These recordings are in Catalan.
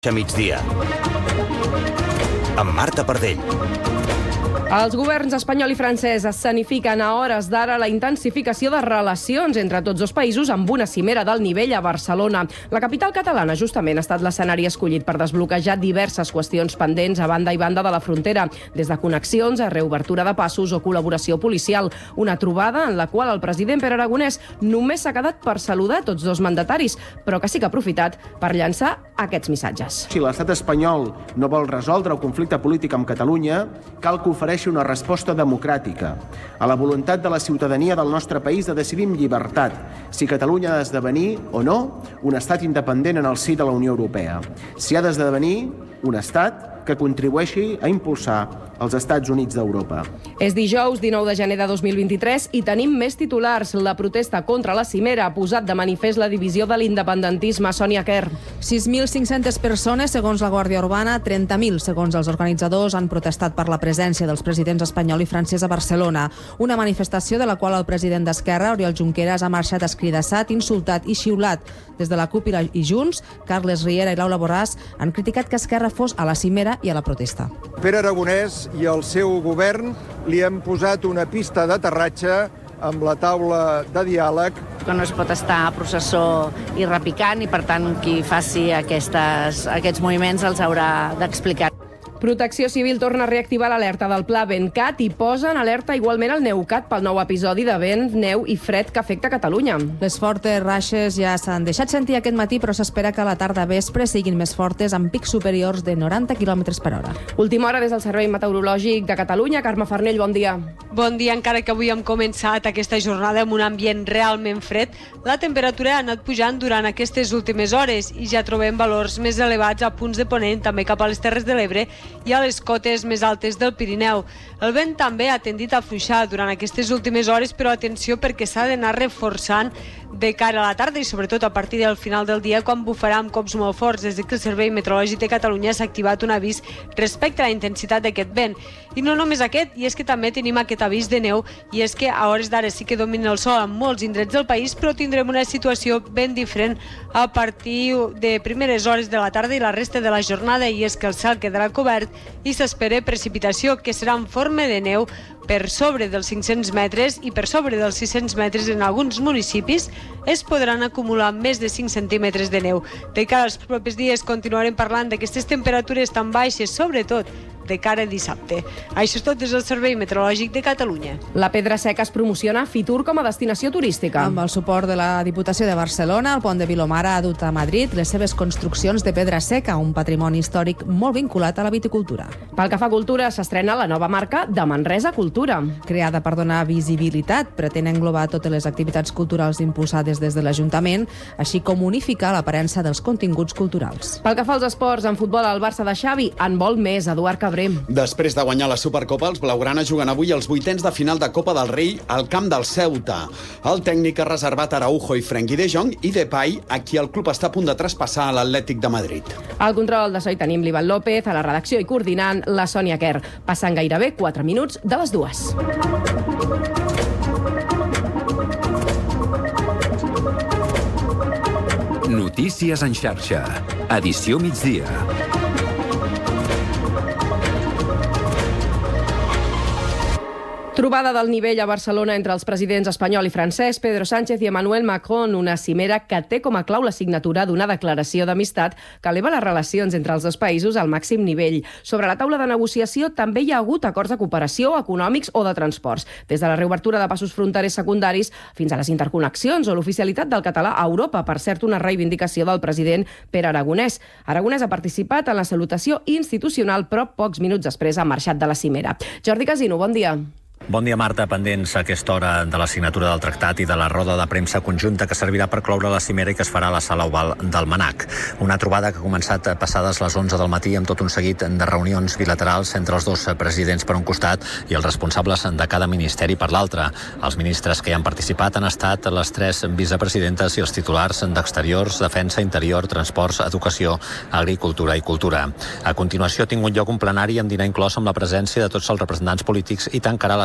A migdia, amb Marta Pardell. Els governs espanyol i francès escenifiquen a hores d'ara la intensificació de relacions entre tots dos països amb una cimera d'alt nivell a Barcelona. La capital catalana justament ha estat l'escenari escollit per desbloquejar diverses qüestions pendents a banda i banda de la frontera, des de connexions a reobertura de passos o col·laboració policial. Una trobada en la qual el president Pere Aragonès només s'ha quedat per saludar tots dos mandataris, però que sí que ha aprofitat per llançar aquests missatges. Si l'estat espanyol no vol resoldre el conflicte polític amb Catalunya, cal que ofereixi una resposta democràtica a la voluntat de la ciutadania del nostre país de decidir amb llibertat si Catalunya ha d'esdevenir o no un estat independent en el si de la Unió Europea. Si ha d'esdevenir un estat que contribueixi a impulsar els Estats Units d'Europa. És dijous 19 de gener de 2023 i tenim més titulars. La protesta contra la cimera ha posat de manifest la divisió de l'independentisme. Sònia Quer. 6.500 persones, segons la Guàrdia Urbana, 30.000, segons els organitzadors, han protestat per la presència dels presidents espanyol i francès a Barcelona. Una manifestació de la qual el president d'Esquerra, Oriol Junqueras, ha marxat escridassat, insultat i xiulat. Des de la CUP i Junts, Carles Riera i Laura Borràs han criticat que Esquerra fos a la cimera i a la protesta. Pere Aragonès i el seu govern li han posat una pista d'aterratge amb la taula de diàleg. Que no es pot estar a processó i repicant i, per tant, qui faci aquests moviments els haurà d'explicar. Protecció Civil torna a reactivar l'alerta del pla Ventcat i posa en alerta igualment el Neucat pel nou episodi de vent, neu i fred que afecta Catalunya. Les fortes ratxes ja s'han deixat sentir aquest matí, però s'espera que a la tarda vespre siguin més fortes amb pics superiors de 90 km per hora. Última hora des del Servei Meteorològic de Catalunya. Carme Farnell, bon dia. Bon dia, encara que avui hem començat aquesta jornada amb un ambient realment fred, la temperatura ha anat pujant durant aquestes últimes hores i ja trobem valors més elevats a punts de Ponent, també cap a les Terres de l'Ebre i a les cotes més altes del Pirineu. El vent també ha tendit a afluixar durant aquestes últimes hores, però atenció perquè s'ha d'anar reforçant de cara a la tarda i sobretot a partir del final del dia, quan bufarà amb cops molt forts des que el Servei Meteorològic de Catalunya s'ha activat un avís respecte a la intensitat d'aquest vent. I no només aquest, i és que també tenim aquest avís de neu, i és que a hores d'ara sí que domina el sol en molts indrets del país, però tindrem una situació ben diferent a partir de primeres hores de la tarda i la resta de la jornada, i és que el cel quedarà cobert i s'espera precipitació que serà en forma de neu per sobre dels 500 metres i per sobre dels 600 metres en alguns municipis es podran acumular més de 5 centímetres de neu. De cara als propers dies continuarem parlant d'aquestes temperatures tan baixes, sobretot de cara a dissabte. Això és tot des del Servei Meteorològic de Catalunya. La Pedra Seca es promociona a Fitur com a destinació turística. Amb el suport de la Diputació de Barcelona, el pont de Vilomara ha dut a Madrid les seves construccions de pedra seca, un patrimoni històric molt vinculat a la viticultura. Pel que fa a cultura, s'estrena la nova marca de Manresa Cultura. Creada per donar visibilitat, pretén englobar totes les activitats culturals impulsades des de l'Ajuntament, així com unificar l'aparença dels continguts culturals. Pel que fa als esports, en futbol, el Barça de Xavi en vol més, Eduard Cabré. Després de guanyar la Supercopa, els blaugrana juguen avui els vuitens de final de Copa del Rei al camp del Ceuta. El tècnic ha reservat Araujo i Frenkie de Jong i Depay, a qui el club està a punt de traspassar a l'Atlètic de Madrid. Al control de so hi tenim l'Ivan López, a la redacció i coordinant la Sònia Quer. Passant gairebé 4 minuts de les 2. Notícies en xarxa. Edició migdia. Trobada del nivell a Barcelona entre els presidents espanyol i francès, Pedro Sánchez i Emmanuel Macron, una cimera que té com a clau la signatura d'una declaració d'amistat que eleva les relacions entre els dos països al màxim nivell. Sobre la taula de negociació també hi ha hagut acords de cooperació, econòmics o de transports, des de la reobertura de passos fronterers secundaris fins a les interconnexions o l'oficialitat del català a Europa, per cert, una reivindicació del president Pere Aragonès. Aragonès ha participat en la salutació institucional, però pocs minuts després ha marxat de la cimera. Jordi Casino, bon dia. Bon dia, Marta. Pendents a aquesta hora de la signatura del tractat i de la roda de premsa conjunta que servirà per cloure la cimera i que es farà a la sala oval del MNAC. Una trobada que ha començat passades les 11 del matí amb tot un seguit de reunions bilaterals entre els dos presidents per un costat i els responsables de cada ministeri per l'altre. Els ministres que hi han participat han estat les 3 vicepresidentes i els titulars d'Exteriors, Defensa, Interior, Transports, Educació, Agricultura i Cultura. A continuació ha tingut lloc un plenari amb dinar inclòs amb la presència de tots els representants polítics i tancarà la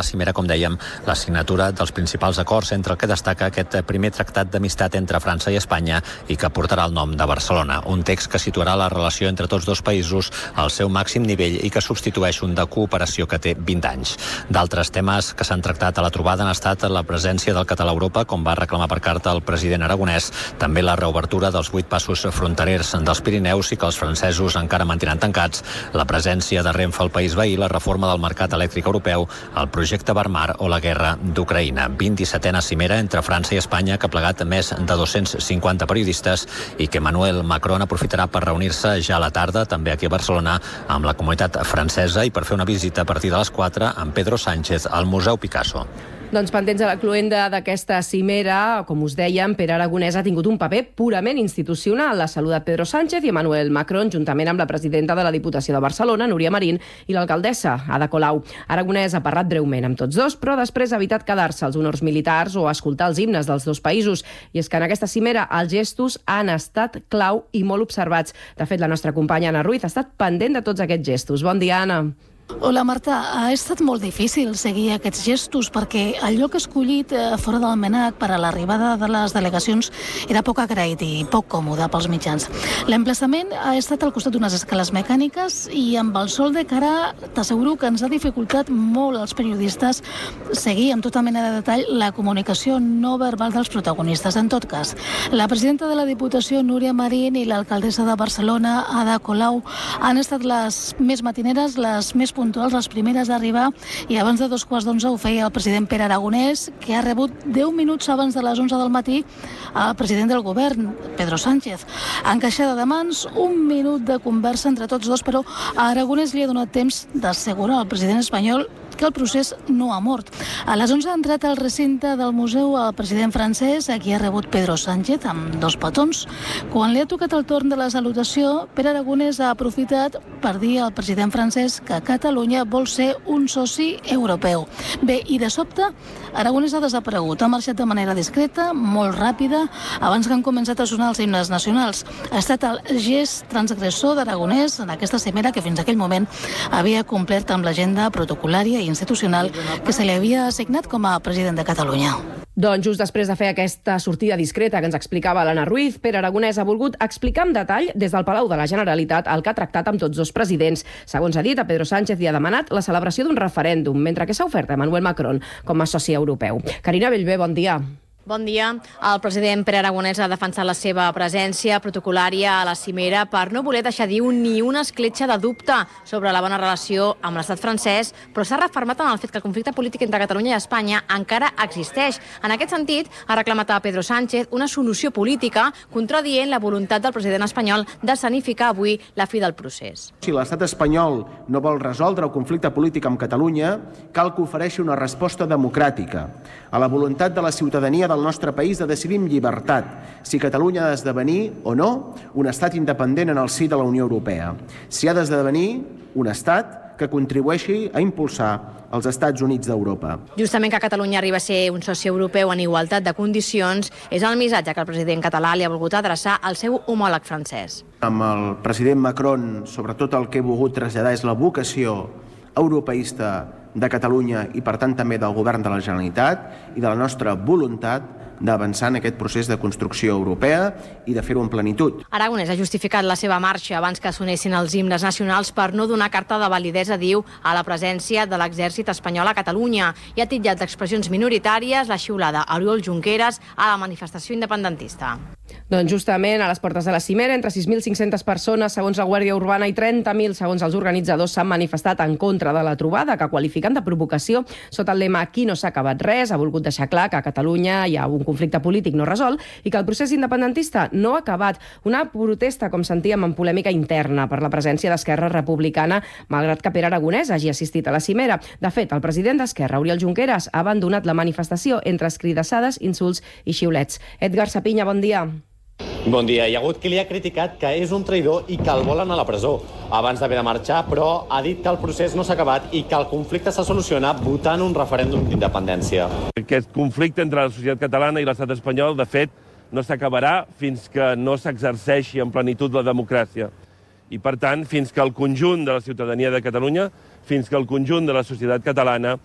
cimera, com dèiem, la signatura dels principals acords, entre el que destaca aquest primer tractat d'amistat entre França i Espanya i que portarà el nom de Barcelona. Un text que situarà la relació entre tots dos països al seu màxim nivell i que substitueix un de cooperació que té 20 anys. D'altres temes que s'han tractat a la trobada han estat la presència del català a Europa, com va reclamar per carta el president aragonès, també la reobertura dels 8 passos fronterers dels Pirineus i que els francesos encara mantenen tancats, la presència de Renfe al país veí, la reforma del mercat elèctric europeu, el projecte Barmar o la guerra d'Ucraïna. 27a cimera entre França i Espanya que ha plegat més de 250 periodistes i que Emmanuel Macron aprofitarà per reunir-se ja a la tarda, també aquí a Barcelona, amb la comunitat francesa i per fer una visita a partir de les 4 amb Pedro Sánchez al Museu Picasso. Doncs pendents a la cluenda d'aquesta cimera, com us dèiem, Pere Aragonès ha tingut un paper purament institucional. L'ha saludat Pedro Sánchez i Emmanuel Macron, juntament amb la presidenta de la Diputació de Barcelona, Núria Marín, i l'alcaldessa, Ada Colau. Aragonès ha parlat breument amb tots dos, però després ha evitat quedar-se als honors militars o escoltar els himnes dels dos països. I és que en aquesta cimera els gestos han estat clau i molt observats. De fet, la nostra companya Anna Ruiz ha estat pendent de tots aquests gestos. Bon dia, Anna. Hola, Marta. Ha estat molt difícil seguir aquests gestos perquè el lloc escollit fora del MNAC per a l'arribada de les delegacions era poc agraït i poc còmode pels mitjans. L'emplaçament ha estat al costat d'unes escales mecàniques i amb el sol de cara t'asseguro que ens ha dificultat molt als periodistes seguir amb tota mena de detall la comunicació no verbal dels protagonistes. En tot cas, la presidenta de la Diputació, Núria Marín, i l'alcaldessa de Barcelona, Ada Colau, han estat les més matineres, les més puntuals, les primeres d'arribar, i abans de 11:15 ho feia el president Pere Aragonès, que ha rebut 10 minuts abans de les 11 del matí el president del govern, Pedro Sánchez. Encaixada de mans, un minut de conversa entre tots dos, però a Aragonès li ha donat temps d'assegurar al president espanyol que el procés no ha mort. A les 11 ha entrat al recinte del museu el president francès, a qui ha rebut Pedro Sánchez amb 2 petons. Quan li ha tocat el torn de la salutació, Pere Aragonès ha aprofitat per dir al president francès que Catalunya vol ser un soci europeu. Bé, i de sobte, Aragonès ha desaparegut. Ha marxat de manera discreta, molt ràpida, abans que han començat a sonar els himnes nacionals. Ha estat el gest transgressor d'Aragonès en aquesta cimera que fins aquell moment havia complert amb l'agenda protocolària i institucional que se li havia assignat com a president de Catalunya. Doncs just després de fer aquesta sortida discreta que ens explicava l'Anna Ruiz, Pere Aragonès ha volgut explicar en detall des del Palau de la Generalitat el que ha tractat amb tots dos presidents. Segons ha dit, a Pedro Sánchez li ha demanat la celebració d'un referèndum, mentre que s'ha ofert a Emmanuel Macron com a soci europeu. Carina Bellver, bon dia. Bon dia. El president Pere Aragonès ha defensat la seva presència protocolària a la cimera per no voler deixar dir ni una escletxa de dubte sobre la bona relació amb l'estat francès, però s'ha refermat en el fet que el conflicte polític entre Catalunya i Espanya encara existeix. En aquest sentit, ha reclamat a Pedro Sánchez una solució política contradient la voluntat del president espanyol d'escenificar avui la fi del procés. Si l'estat espanyol no vol resoldre el conflicte polític amb Catalunya, cal que ofereixi una resposta democràtica a la voluntat de la ciutadania del nostre país de decidir amb llibertat si Catalunya ha d'esdevenir o no un estat independent en el si de la Unió Europea. Si ha d'esdevenir un estat que contribueixi a impulsar els Estats Units d'Europa. Justament que Catalunya arriba a ser un soci europeu en igualtat de condicions és el missatge que el president català li ha volgut adreçar al seu homòleg francès. Amb el president Macron, sobretot el que he volgut traslladar és la vocació europeista de Catalunya i, per tant, també del govern de la Generalitat i de la nostra voluntat d'avançar en aquest procés de construcció europea i de fer-ho en plenitud. Aragonès ha justificat la seva marxa abans que sonessin els himnes nacionals per no donar carta de validesa, diu, a la presència de l'exèrcit espanyol a Catalunya i ha titllat d'expressions minoritàries la xiulada a Oriol Junqueras a la manifestació independentista. Doncs justament a les portes de la cimera, entre 6.500 persones, segons la Guàrdia Urbana, i 30.000, segons els organitzadors, s'han manifestat en contra de la trobada, que qualifiquen de provocació. Sota el lema «Aquí no s'ha acabat res», ha volgut deixar clar que a Catalunya hi ha un conflicte polític no resolt i que el procés independentista no ha acabat. Una protesta, com sentíem, amb polèmica interna per la presència d'Esquerra Republicana, malgrat que Pere Aragonès hagi assistit a la cimera. De fet, el president d'Esquerra, Oriol Junqueras, ha abandonat la manifestació entre escridassades, insults i xiulets. Edgar Sapinya, bon dia. Bon dia. Hi ha hagut qui li ha criticat que és un traïdor i que el volen a la presó abans d'haver de marxar, però ha dit que el procés no s'ha acabat i que el conflicte se soluciona votant un referèndum d'independència. Aquest conflicte entre la societat catalana i l'estat espanyol, de fet, no s'acabarà fins que no s'exerceixi en plenitud la democràcia. I, per tant, fins que el conjunt de la ciutadania de Catalunya, fins que el conjunt de la societat catalana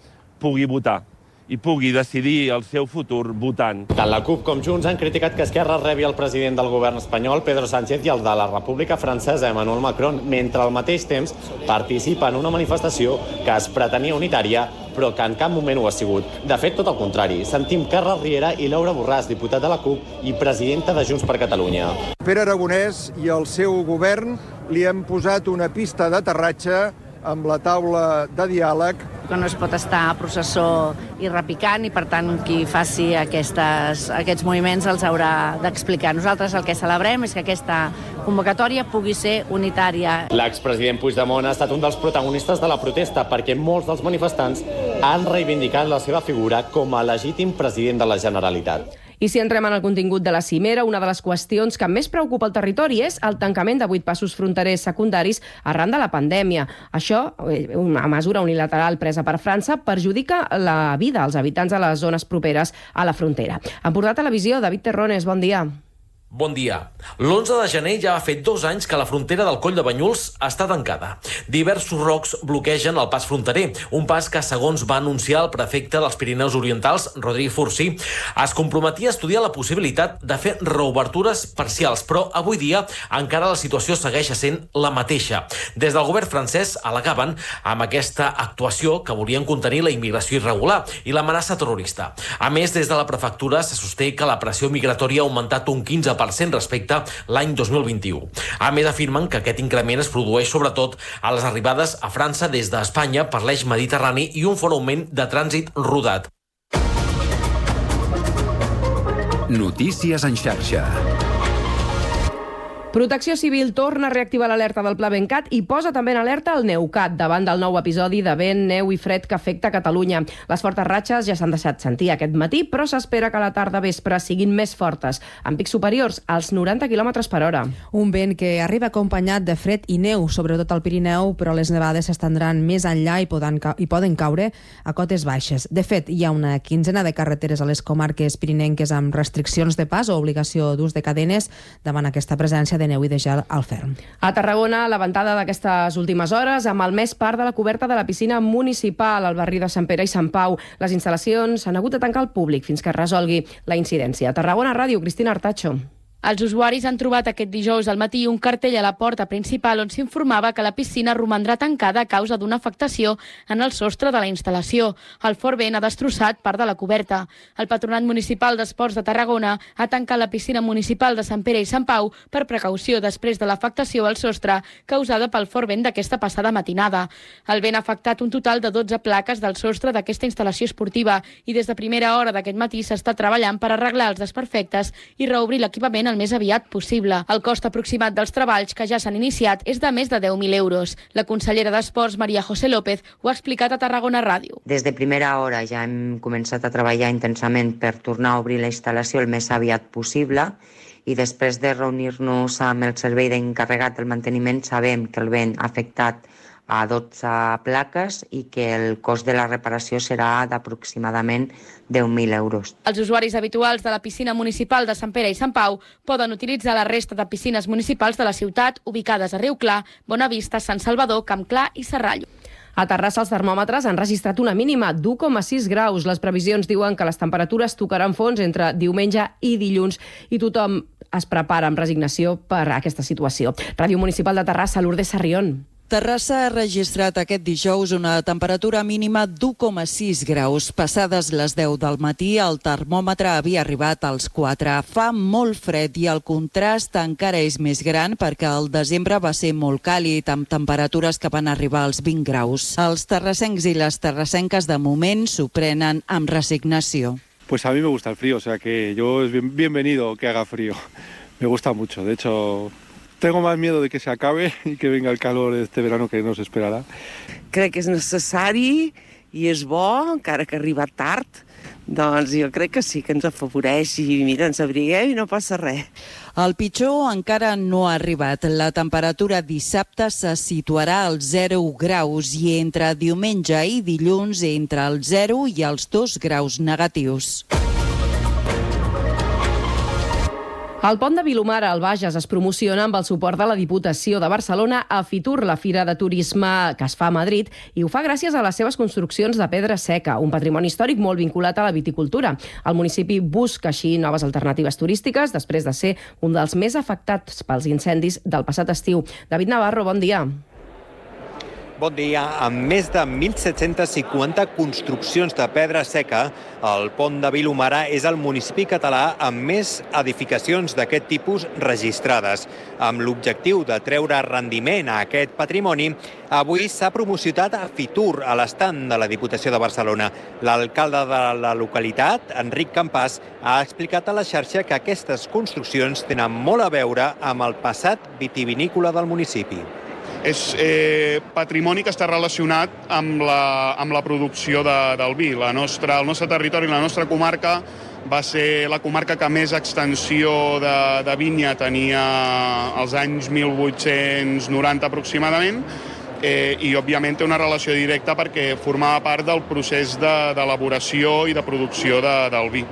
pugui votar i pugui decidir el seu futur votant. Tant la CUP com Junts han criticat que Esquerra rebi el president del govern espanyol, Pedro Sánchez, i el de la República Francesa, Emmanuel Macron, mentre al mateix temps participa en una manifestació que es pretenia unitària, però que en cap moment ho ha sigut. De fet, tot el contrari. Sentim Carles Riera i Laura Borràs, diputat de la CUP i presidenta de Junts per Catalunya. Pere Aragonès i el seu govern li han posat una pista d'aterratge amb la taula de diàleg. Que no es pot estar a processó i repicant i, per tant, qui faci aquests moviments els haurà d'explicar. Nosaltres el que celebrem és que aquesta convocatòria pugui ser unitària. L'expresident Puigdemont ha estat un dels protagonistes de la protesta perquè molts dels manifestants han reivindicat la seva figura com a legítim president de la Generalitat. I si entrem en el contingut de la cimera, una de les qüestions que més preocupa el territori és el tancament de 8 passos fronterers secundaris arran de la pandèmia. Això, una mesura unilateral presa per França, perjudica la vida als habitants de les zones properes a la frontera. Empordà Televisió, David Terrones, bon dia. Bon dia. L'11 de gener ja ha fet 2 anys que la frontera del Coll de Banyuls està tancada. Diversos rocs bloquegen el pas fronterer, un pas que, segons va anunciar el prefecte dels Pirineus Orientals, Rodrigo Fursí, es comprometia a estudiar la possibilitat de fer reobertures parcials, però avui dia encara la situació segueix sent la mateixa. Des del govern francès al·legaven amb aquesta actuació que volien contenir la immigració irregular i l'amenaça terrorista. A més, des de la prefectura se sosté que la pressió migratòria ha augmentat un 15% respecte l'any 2021. A més, afirmen que aquest increment es produeix sobretot a les arribades a França des d'Espanya per l'eix mediterrani i un fort augment de trànsit rodat. Notícies en xarxa. Protecció Civil torna a reactivar l'alerta del Pla Bencat i posa també en alerta el Neucat davant del nou episodi de vent, neu i fred que afecta Catalunya. Les fortes ratxes ja s'han deixat sentir aquest matí, però s'espera que a la tarda vespre siguin més fortes, amb pics superiors als 90 km/h. Un vent que arriba acompanyat de fred i neu, sobretot al Pirineu, però les nevades s'estendran més enllà i poden caure a cotes baixes. De fet, hi ha una quinzena de carreteres a les comarques pirinenques amb restriccions de pas o obligació d'ús de cadenes davant aquesta presència de neu i de gel al ferm. A Tarragona, la ventada d'aquestes últimes hores ha malmès part de la coberta de la piscina municipal al barri de Sant Pere i Sant Pau. Les instal·lacions han hagut de tancar al públic fins que es resolgui la incidència. A Tarragona Ràdio, Cristina Artacho. Els usuaris han trobat aquest dijous al matí un cartell a la porta principal on s'informava que la piscina romandrà tancada a causa d'una afectació en el sostre de la instal·lació. El fort vent ha destrossat part de la coberta. El Patronat Municipal d'Esports de Tarragona ha tancat la piscina municipal de Sant Pere i Sant Pau per precaució després de l'afectació al sostre causada pel fort vent d'aquesta passada matinada. El vent ha afectat un total de 12 plaques del sostre d'aquesta instal·lació esportiva i des de primera hora d'aquest matí s'està treballant per arreglar els desperfectes i reobrir l'equipament el més aviat possible. El cost aproximat dels treballs que ja s'han iniciat és de més de 10.000 euros. La consellera d'Esports, Maria José López, ho ha explicat a Tarragona Ràdio. Des de primera hora ja hem començat a treballar intensament per tornar a obrir la instal·lació el més aviat possible i després de reunir-nos amb el servei d'encarregat del manteniment sabem que el vent ha afectat a 12 plaques i que el cost de la reparació serà d'aproximadament 10.000 euros. Els usuaris habituals de la piscina municipal de Sant Pere i Sant Pau poden utilitzar la resta de piscines municipals de la ciutat ubicades a Riu Clar, Bonavista, Sant Salvador, Camp Clar i Serrallo. A Terrassa els termòmetres han registrat una mínima d'1,6 graus. Les previsions diuen que les temperatures tocaran fons entre diumenge i dilluns i tothom es prepara amb resignació per a aquesta situació. Ràdio Municipal de Terrassa, Lourdes Sarrión. Terrassa ha registrat aquest dijous una temperatura mínima d'1,6 graus. Passades les 10 del matí, el termòmetre havia arribat als 4. Fa molt fred i el contrast encara és més gran perquè el desembre va ser molt càlid, amb temperatures que van arribar als 20 graus. Els terrassencs i les terrassenques de moment s'ho prenen amb resignació. Pues a mí me gusta el frío, o sea que yo es bienvenido que haga frío. Me gusta mucho, de hecho... Tengo más miedo de que se acabe y que venga el calor este verano que nos esperarà. Crec que és necessari i és bo, encara que arriba tard. Doncs jo crec que sí, que ens afavoreix i mira, ens abriguem i no passa res. El pitjor encara no ha arribat. La temperatura dissabte se situarà als 0 graus i entre diumenge i dilluns entre el 0 i els 2 graus negatius. El pont de Vilomara al Bages es promociona amb el suport de la Diputació de Barcelona a Fitur, la fira de turisme que es fa a Madrid, i ho fa gràcies a les seves construccions de pedra seca, un patrimoni històric molt vinculat a la viticultura. El municipi busca així noves alternatives turístiques després de ser un dels més afectats pels incendis del passat estiu. David Navarro, bon dia. Bon dia. Amb més de 1.750 construccions de pedra seca, el pont de Vilomara és el municipi català amb més edificacions d'aquest tipus registrades. Amb l'objectiu de treure rendiment a aquest patrimoni, avui s'ha promocionat a Fitur, a l'estand de la Diputació de Barcelona. L'alcalde de la localitat, Enric Campàs, ha explicat a la xarxa que aquestes construccions tenen molt a veure amb el passat vitivinícola del municipi. És patrimoni que està relacionat amb la producció del vi. El nostre territori, la nostra comarca, va ser la comarca que més extensió de vinya tenia als anys 1890 aproximadament, i òbviament té una relació directa perquè formava part del procés d'elaboració i de producció del vi.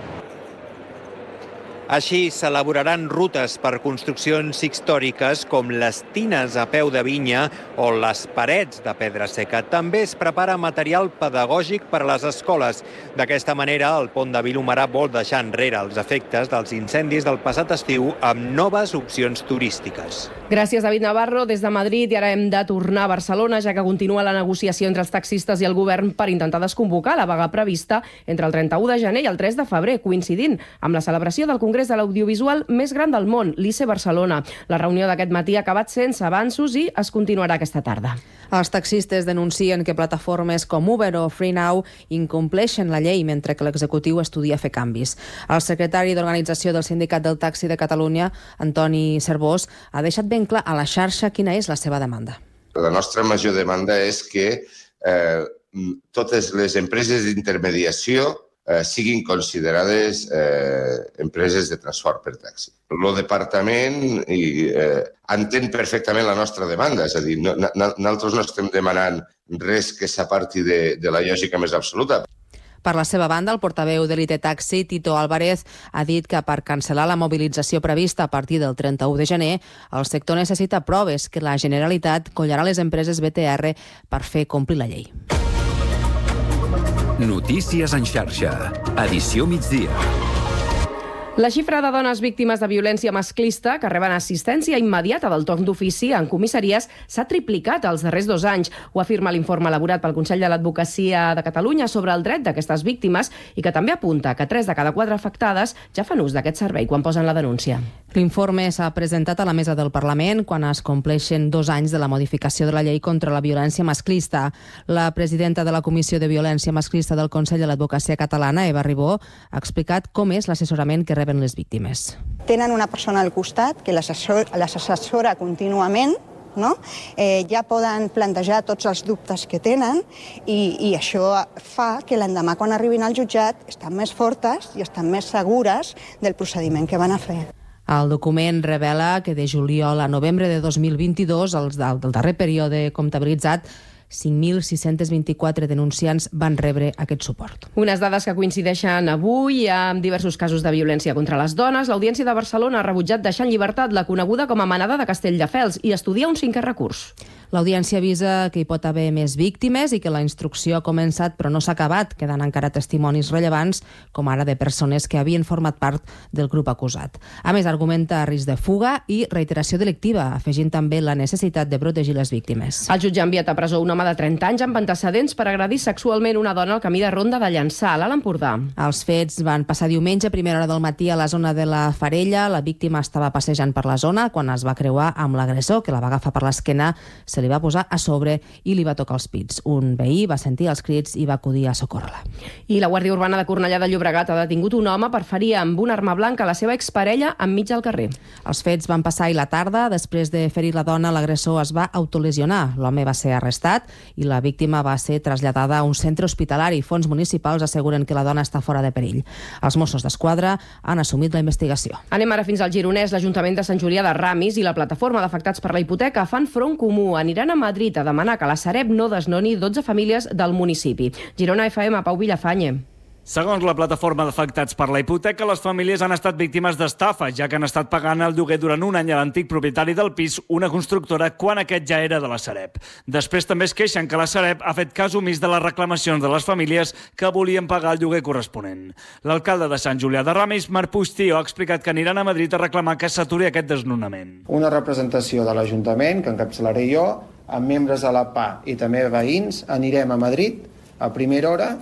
Així s'elaboraran rutes per construccions històriques com les tines a peu de vinya o les parets de pedra seca. També es prepara material pedagògic per a les escoles. D'aquesta manera, el pont de Vilomara vol deixar enrere els efectes dels incendis del passat estiu amb noves opcions turístiques. Gràcies, David Navarro. Des de Madrid, i ara hem de tornar a Barcelona, ja que continua la negociació entre els taxistes i el govern per intentar desconvocar la vaga prevista entre el 31 de gener i el 3 de febrer, coincidint amb la celebració del Congrés de l'Audiovisual més gran del món, l'ICE Barcelona. La reunió d'aquest matí ha acabat sense avanços i es continuarà aquesta tarda. Els taxistes denuncien que plataformes com Uber o FreeNow incompleixen la llei mentre que l'executiu estudia fer canvis. El secretari d'Organització del Sindicat del Taxi de Catalunya, Antoni Cervós, ha deixat ben clar a la xarxa quina és la seva demanda. La nostra major demanda és que totes les empreses d'intermediació siguin considerades empreses de transport per taxi. El departament entén perfectament la nostra demanda, és a dir, nosaltres no estem demanant res que s'aparti de la lògica més absoluta. Per la seva banda, el portaveu d'Elite Taxi, Tito Álvarez, ha dit que per cancel·lar la mobilització prevista a partir del 31 de gener, el sector necessita proves que la Generalitat collarà les empreses BTR per fer complir la llei. Notícies en xarxa. Edició migdia. La xifra de dones víctimes de violència masclista que reben assistència immediata del torn d'ofici en comissaries s'ha triplicat els darrers 2 anys. Ho afirma l'informe elaborat pel Consell de l'Advocacia de Catalunya sobre el dret d'aquestes víctimes i que també apunta que 3 de cada 4 afectades ja fan ús d'aquest servei quan posen la denúncia. L'informe s'ha presentat a la mesa del Parlament quan es compleixen 2 anys de la modificació de la llei contra la violència masclista. La presidenta de la Comissió de Violència Masclista del Consell de l'Advocacia Catalana, Eva Ribó, ha explicat com és l'assessorament que reben les víctimes. Tenen una persona al costat que les assessora contínuament, no? Ja poden plantejar tots els dubtes que tenen i això fa que l'endemà quan arribin al jutjat estan més fortes i estan més segures del procediment que van a fer. El document revela que de juliol a novembre de 2022, del darrer període comptabilitzat, 5.624 denunciants van rebre aquest suport. Unes dades que coincideixen avui amb diversos casos de violència contra les dones. L'Audiència de Barcelona ha rebutjat deixar en llibertat la coneguda com a Manada de Castelldefels i estudia un 5è recurs. L'Audiència avisa que hi pot haver més víctimes i que la instrucció ha començat però no s'ha acabat, quedant encara testimonis rellevants, com ara de persones que havien format part del grup acusat. A més, argumenta risc de fuga i reiteració delictiva, afegint també la necessitat de protegir les víctimes. El jutge ha enviat a presó un home de 30 anys amb antecedents per agredir sexualment una dona al camí de Ronda de Llançà, a l'Alt Empordà. Els fets van passar diumenge a primera hora del matí a la zona de la Farella. La víctima estava passejant per la zona quan es va creuar amb l'agressor, que la va agafar per l'esquena, se li va posar a sobre i li va tocar els pits. Un veí va sentir els crits i va acudir a socórrer-la. I la Guàrdia Urbana de Cornellà de Llobregat ha detingut un home per ferir amb una arma blanca a la seva exparella enmig del carrer. Els fets van passar ahir la tarda. Després de ferir la dona, l'agressor es va autolesionar. L'home va ser arrestat i la víctima va ser traslladada a un centre hospitalari. Fons municipals asseguren que la dona està fora de perill. Els Mossos d'Esquadra han assumit la investigació. Anem ara fins al Gironès. L'Ajuntament de Sant Julià de Ramis i la Plataforma d'Afectats per la Hipoteca fan front comú. Aniran a Madrid a demanar que la Sareb no desnoni 12 famílies del municipi. Girona FM, Pau Villafanye. Segons la plataforma d'afectats per la hipoteca, les famílies han estat víctimes d'estafa, ja que han estat pagant el lloguer durant un any a l'antic propietari del pis, una constructora, quan aquest ja era de la Sareb. Després també es queixen que la Sareb ha fet cas omís de les reclamacions de les famílies que volien pagar el lloguer corresponent. L'alcalde de Sant Julià de Ramis, Marc Puigtio, ha explicat que aniran a Madrid a reclamar que s'aturi aquest desnonament. Una representació de l'Ajuntament, que encapçalaré jo, amb membres de la PA i també veïns, anirem a Madrid a primera hora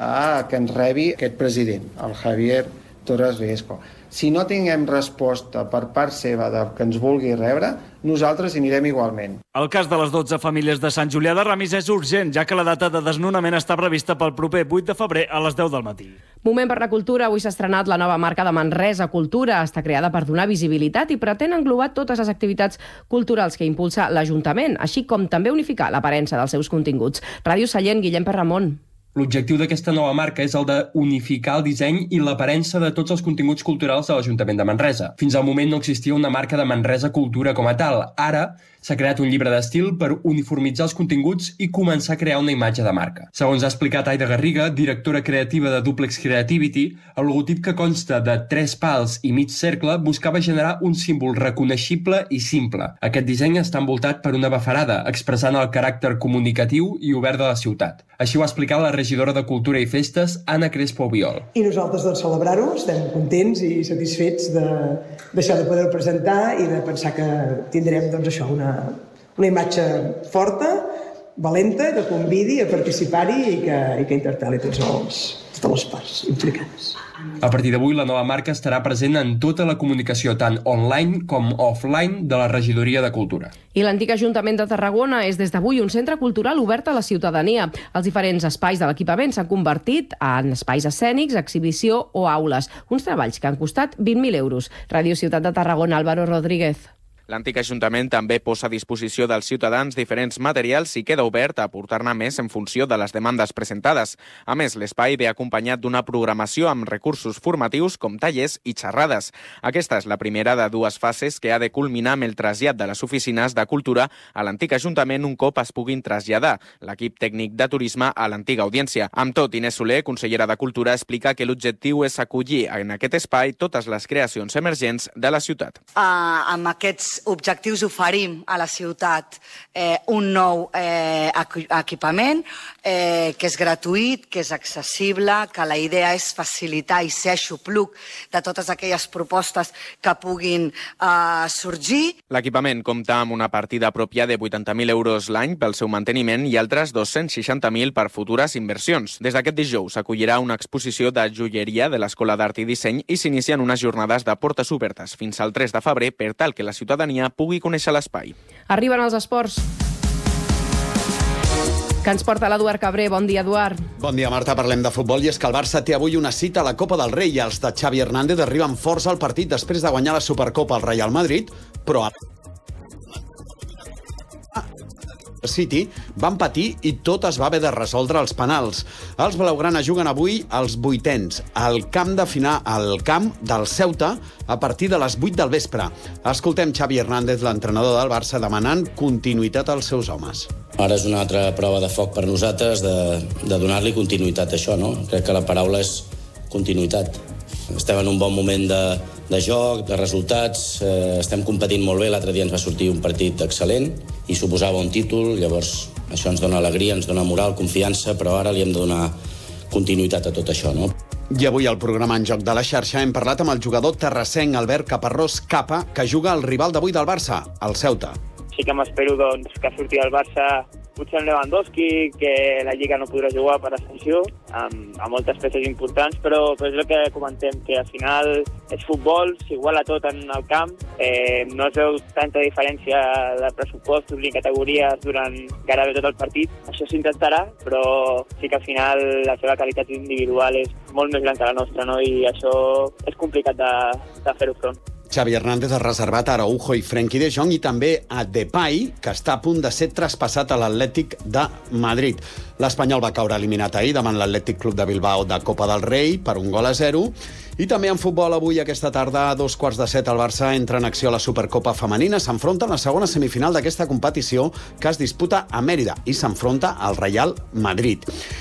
a que ens rebi aquest president, el Javier Torres Riesco. Si no tinguem resposta per part seva que ens vulgui rebre, nosaltres hi anirem igualment. El cas de les 12 famílies de Sant Julià de Ramis és urgent, ja que la data de desnonament està prevista pel proper 8 de febrer a les 10 del matí. Moment per la cultura. Avui s'ha estrenat la nova marca de Manresa Cultura. Està creada per donar visibilitat i pretén englobar totes les activitats culturals que impulsa l'Ajuntament, així com també unificar l'aparença dels seus continguts. Ràdio Sallent, Guillem Perramon. L'objectiu d'aquesta nova marca és el de unificar el disseny i l'aparença de tots els continguts culturals de l'Ajuntament de Manresa. Fins al moment no existia una marca de Manresa Cultura com a tal. Ara s'ha creat un llibre d'estil per uniformitzar els continguts i començar a crear una imatge de marca. Segons ha explicat Aida Garriga, directora creativa de Duplex Creativity, el logotip, que consta de 3 pals i mig cercle, buscava generar un símbol reconeixible i simple. Aquest disseny està envoltat per una bafarada, expressant el caràcter comunicatiu i obert de la ciutat. Així ho ha explicat la regidora de Cultura i Festes, Anna Crespo Biol. I nosaltres, doncs, celebrar-ho, estem contents i satisfets d'això, de poder-ho presentar i de pensar que tindrem, doncs, això, una imatge forta, valenta, que convidi a participar-hi i que interpel·li totes les parts implicades. A partir d'avui, la nova marca estarà present en tota la comunicació, tant online com offline, de la Regidoria de Cultura. I l'antic Ajuntament de Tarragona és des d'avui un centre cultural obert a la ciutadania. Els diferents espais de l'equipament s'han convertit en espais escènics, exhibició o aules. Uns treballs que han costat 20.000 euros. Ràdio Ciutat de Tarragona, Álvaro Rodríguez. L'antic Ajuntament també posa a disposició dels ciutadans diferents materials i queda obert a aportar-ne més en funció de les demandes presentades. A més, l'espai ve acompanyat d'una programació amb recursos formatius com tallers i xerrades. Aquesta és la primera de 2 fases que ha de culminar amb el trasllat de les oficines de cultura a l'antic Ajuntament un cop es puguin traslladar l'equip tècnic de turisme a l'antiga Audiència. Amb tot, Inés Soler, consellera de Cultura, explica que l'objectiu és acollir en aquest espai totes les creacions emergents de la ciutat. Amb aquests objectius oferim a la ciutat un nou equipament que és gratuït, que és accessible, que la idea és facilitar i ser aixopluc de totes aquelles propostes que puguin sorgir. L'equipament compta amb una partida pròpia de 80.000 euros l'any pel seu manteniment i altres 260.000 per futures inversions. Des d'aquest dijous s'acollirà una exposició de joieria de l'Escola d'Art i Disseny i s'inicien unes jornades de portes obertes fins al 3 de febrer per tal que la ciutadania pugui conèixer l'espai. Arriben els esports. Que ens porta l'Eduard Cabré. Bon dia, Eduard. Bon dia, Marta. Parlem de futbol i és que el Barça té avui una cita a la Copa del Rei i els de Xavi Hernández arriben forts al partit després de guanyar la Supercopa al Real Madrid, però City van patir i tot es va haver de resoldre als penals. Els blaugrana juguen avui als vuitens al camp del Ceuta a partir de les 8 del vespre. Escoltem Xavi Hernández, l'entrenador del Barça, demanant continuïtat als seus homes. Ara és una altra prova de foc per nosaltres de donar-li continuïtat a això, no? Crec que la paraula és continuïtat. Estem en un bon moment de joc, de resultats, estem competint molt bé. L'altre dia ens va sortir un partit excel·lent i suposava un títol, llavors això ens dona alegria, ens dona moral, confiança, però ara li hem de donar continuïtat a tot això, no? I avui al programa En Joc de la Xarxa hem parlat amb el jugador terrassenc Albert Caparrós Capa, que juga al rival d'avui del Barça, el Ceuta. Sí que m'espero que surti el Barça potser en Lewandowski, que la Lliga no podrà jugar per ascensió, amb moltes peces importants, però és el que comentem, que al final és futbol, s'iguala tot en el camp, no es veu tanta diferència de pressupostos ni categories durant gairebé tot el partit. Això s'intentarà, però sí que al final la seva qualitat individual és molt més gran que la nostra, no? I això és complicat de fer-ho front. Xavi Hernández ha reservat a Araujo i Frenkie de Jong i també a Depay, que està a punt de ser traspassat a l'Atlètic de Madrid. L'Espanyol va caure eliminat ahir davant l'Atlètic Club de Bilbao de Copa del Rei per 1-0. I també en futbol avui, aquesta tarda, a 6:45, el Barça entra en acció a la Supercopa femenina. S'enfronta en la segona semifinal d'aquesta competició que es disputa a Mèrida i s'enfronta al Real Madrid.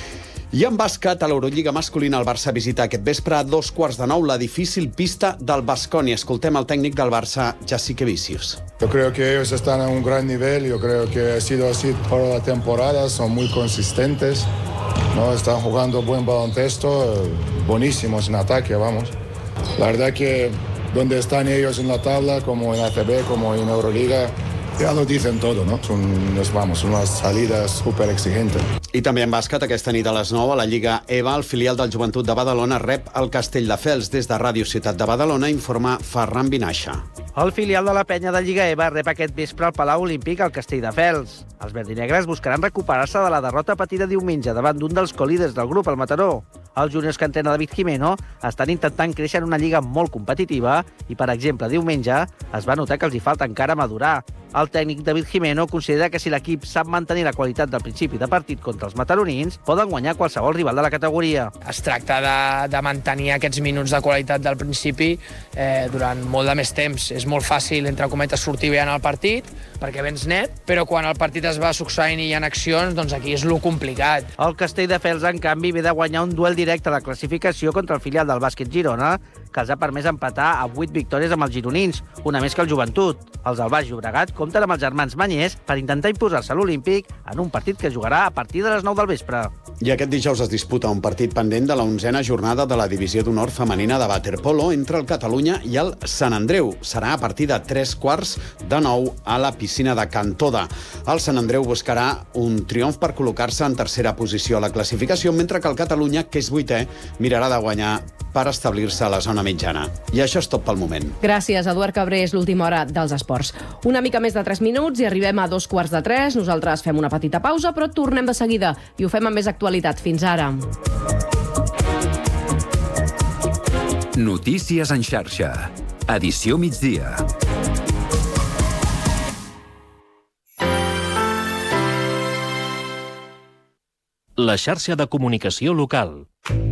I en bàsquet, a l'Eurolliga masculina, el Barça visita aquest vespre a 8:15 la difícil pista del Baskonia. Escoltem el tècnic del Barça, Jasikevičius. Yo creo que ellos están a un gran nivel, yo creo que ha sido así toda la temporada, son muy consistentes, ¿no? Están jugando buen baloncesto, buenísimos en ataque, vamos. La verdad que donde están ellos en la tabla, como en ACB, como en Euroliga, ja lo dicen todo, ¿no? Unas salidas súper exigentes. I també en bàsquet, aquesta nit a les 9, a la Lliga EVA, el filial del Joventut de Badalona rep el Castelldefels. Des de Ràdio Ciutat de Badalona informa Ferran Vinaixa. El filial de la penya de Lliga EVA rep aquest vespre al Palau Olímpic al Castelldefels. Els verdinegres buscaran recuperar-se de la derrota patida diumenge davant d'un dels colíders del grup, el Mataró. Els júniors que entrena David Jimeno estan intentant créixer en una lliga molt competitiva i, per exemple, diumenge es va notar que els hi falta encara madurar. El tècnic David Jimeno considera que si l'equip sap mantenir la qualitat del principi de partit contra els mataronins, poden guanyar qualsevol rival de la categoria. Es tracta de mantenir aquests minuts de qualitat del principi durant molt de més temps. És molt fàcil, entre cometes, sortir bé en el partit, perquè vens net, però quan el partit es va succeint i hi ha accions, doncs aquí és lo complicat. El Castelldefels, en canvi, ve de guanyar un duel directe a la classificació contra el filial del bàsquet Girona, que els ha permès empatar a 8 victòries amb els gironins, una més que el Joventut. Els del Baix Llobregat compten amb els germans Mañés per intentar imposar-se a l'Olímpic en un partit que jugarà a partir de les 9 del vespre. I aquest dijous es disputa un partit pendent de la 11a jornada de la Divisió d'Honor femenina de waterpolo entre el Catalunya i el Sant Andreu. Serà a partir de 8:45 a la piscina de Can Toda. El Sant Andreu buscarà un triomf per col·locar-se en tercera posició a la classificació, mentre que el Catalunya, que és 8è, mirarà de guanyar per establir-se a la zona mitjana. I això és tot pel moment. Gràcies, Eduard Cabré. És l'última hora dels esports. Una mica més de 3 minuts i arribem a 2:15. Nosaltres fem una petita pausa, però tornem de seguida i ho fem amb més actualitat. Fins ara. Notícies en xarxa. Edició migdia. La xarxa de comunicació local.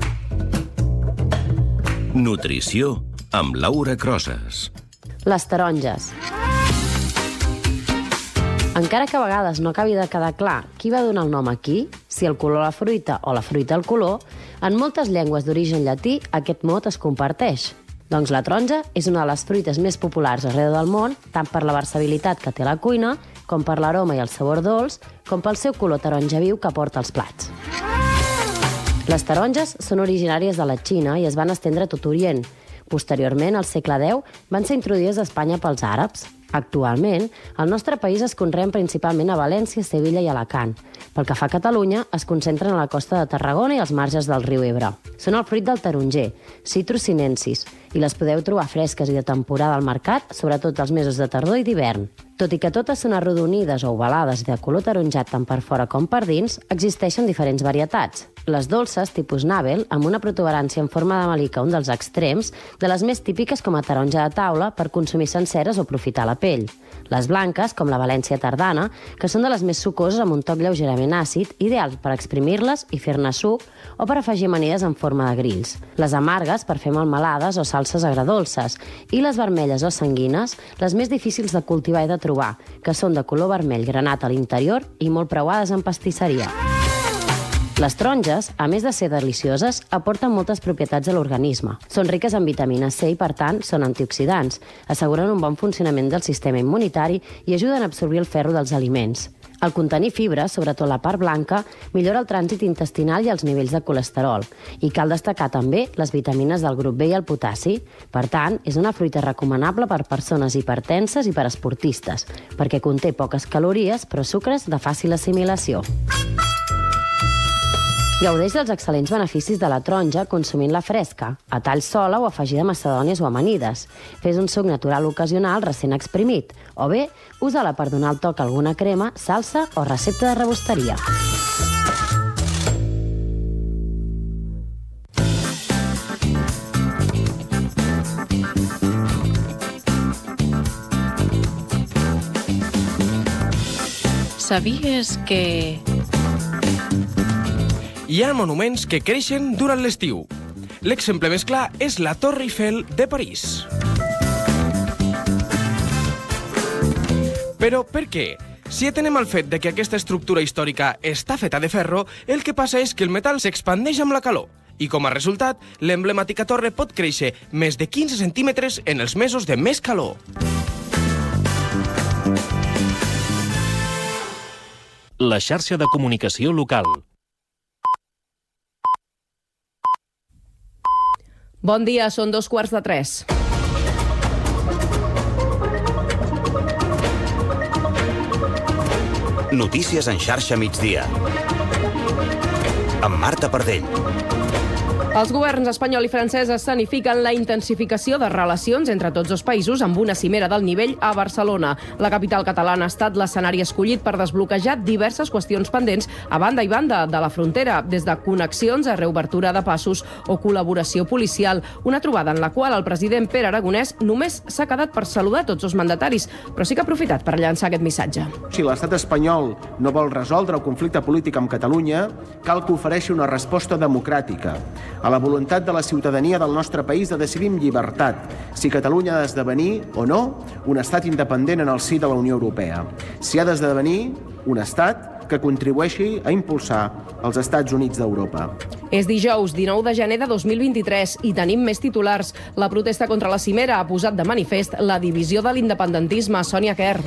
Nutrició amb Laura Crosas. Les taronges. Encara que a vegades no acabi de quedar clar qui va donar el nom a qui, si el color a la fruita o la fruita al color, en moltes llengües d'origen llatí aquest mot es comparteix. Doncs la taronja és una de les fruites més populars arreu del món, tant per la versatilitat que té la cuina, com per l'aroma i el sabor dolç, com pel seu color taronja viu que porta als plats. Les taronges són originàries de la Xina i es van estendre a tot Orient. Posteriorment, al segle X, van ser introduïdes a Espanya pels àrabs. Actualment, al nostre país es conreen principalment a València, Sevilla i Alacant. Pel que fa a Catalunya, es concentren a la costa de Tarragona i als marges del riu Ebre. Són el fruit del taronger, Citrus sinensis, i les podeu trobar fresques i de temporada al mercat, sobretot els mesos de tardor i d'hivern. Tot i que totes són arrodonides o ovalades de color taronjat tant per fora com per dins, existeixen diferents varietats. Les dolces, tipus Nabel, amb una protuberància en forma de melica, un dels extrems, de les més típiques com a taronja de taula per consumir senceres o aprofitar la pell. Les blanques, com la València tardana, que són de les més sucoses amb un toc lleugerament àcid, ideals per exprimir-les i fer-ne suc o per afegir amanides en forma de grills. Les amargues, per fer melmelades o salses agredolces. I les vermelles o sanguines, les més difícils de cultivar i de trobar, que són de color vermell granat a l'interior i molt preuades en pastisseria. Les taronges, a més de ser delicioses, aporten moltes propietats a l'organisme. Són riques en vitamina C i, per tant, són antioxidants. Asseguren un bon funcionament del sistema immunitari i ajuden a absorbir el ferro dels aliments. Al contenir fibra, sobretot la part blanca, millora el trànsit intestinal i els nivells de colesterol. I cal destacar també les vitamines del grup B i el potassi. Per tant, és una fruita recomanable per persones hipertenses i per esportistes, perquè conté poques calories però sucres de fàcil assimilació. Gaudeix dels excel·lents beneficis de la taronja consumint-la fresca, a tall sola o afegida a macedònies o amanides. Fes un suc natural ocasional recent exprimit, o bé, usa-la per donar el toc a alguna crema, salsa o recepta de rebosteria. Sabies que... Hi ha monuments que creixen durant l'estiu. L'exemple més clar és la Torre Eiffel de París. Però per què? Si atenem al fet de que aquesta estructura històrica està feta de ferro, el que passa és que el metall s'expandeix amb la calor. I com a resultat, l'emblemàtica torre pot créixer més de 15 centímetres en els mesos de més calor. La xarxa de comunicació local. Bon dia, són 2:15. Notícies en xarxa migdia. Amb Marta Pardell. Els governs espanyol i francès escenifiquen la intensificació de relacions entre tots dos països amb una cimera d'alt nivell a Barcelona. La capital catalana ha estat l'escenari escollit per desbloquejar diverses qüestions pendents a banda i banda de la frontera, des de connexions a reobertura de passos o col·laboració policial. Una trobada en la qual el president Pere Aragonès només s'ha quedat per saludar tots els mandataris, però sí que ha aprofitat per llançar aquest missatge. Si l'estat espanyol no vol resoldre el conflicte polític amb Catalunya, cal que ofereixi una resposta democràtica a la voluntat de la ciutadania del nostre país de decidir amb llibertat si Catalunya ha d'esdevenir o no un estat independent en el si de la Unió Europea. Si ha d'esdevenir un estat que contribueixi a impulsar els Estats Units d'Europa. És dijous, 19 de gener de 2023, i tenim més titulars. La protesta contra la cimera ha posat de manifest la divisió de l'independentisme. Sònia Quer.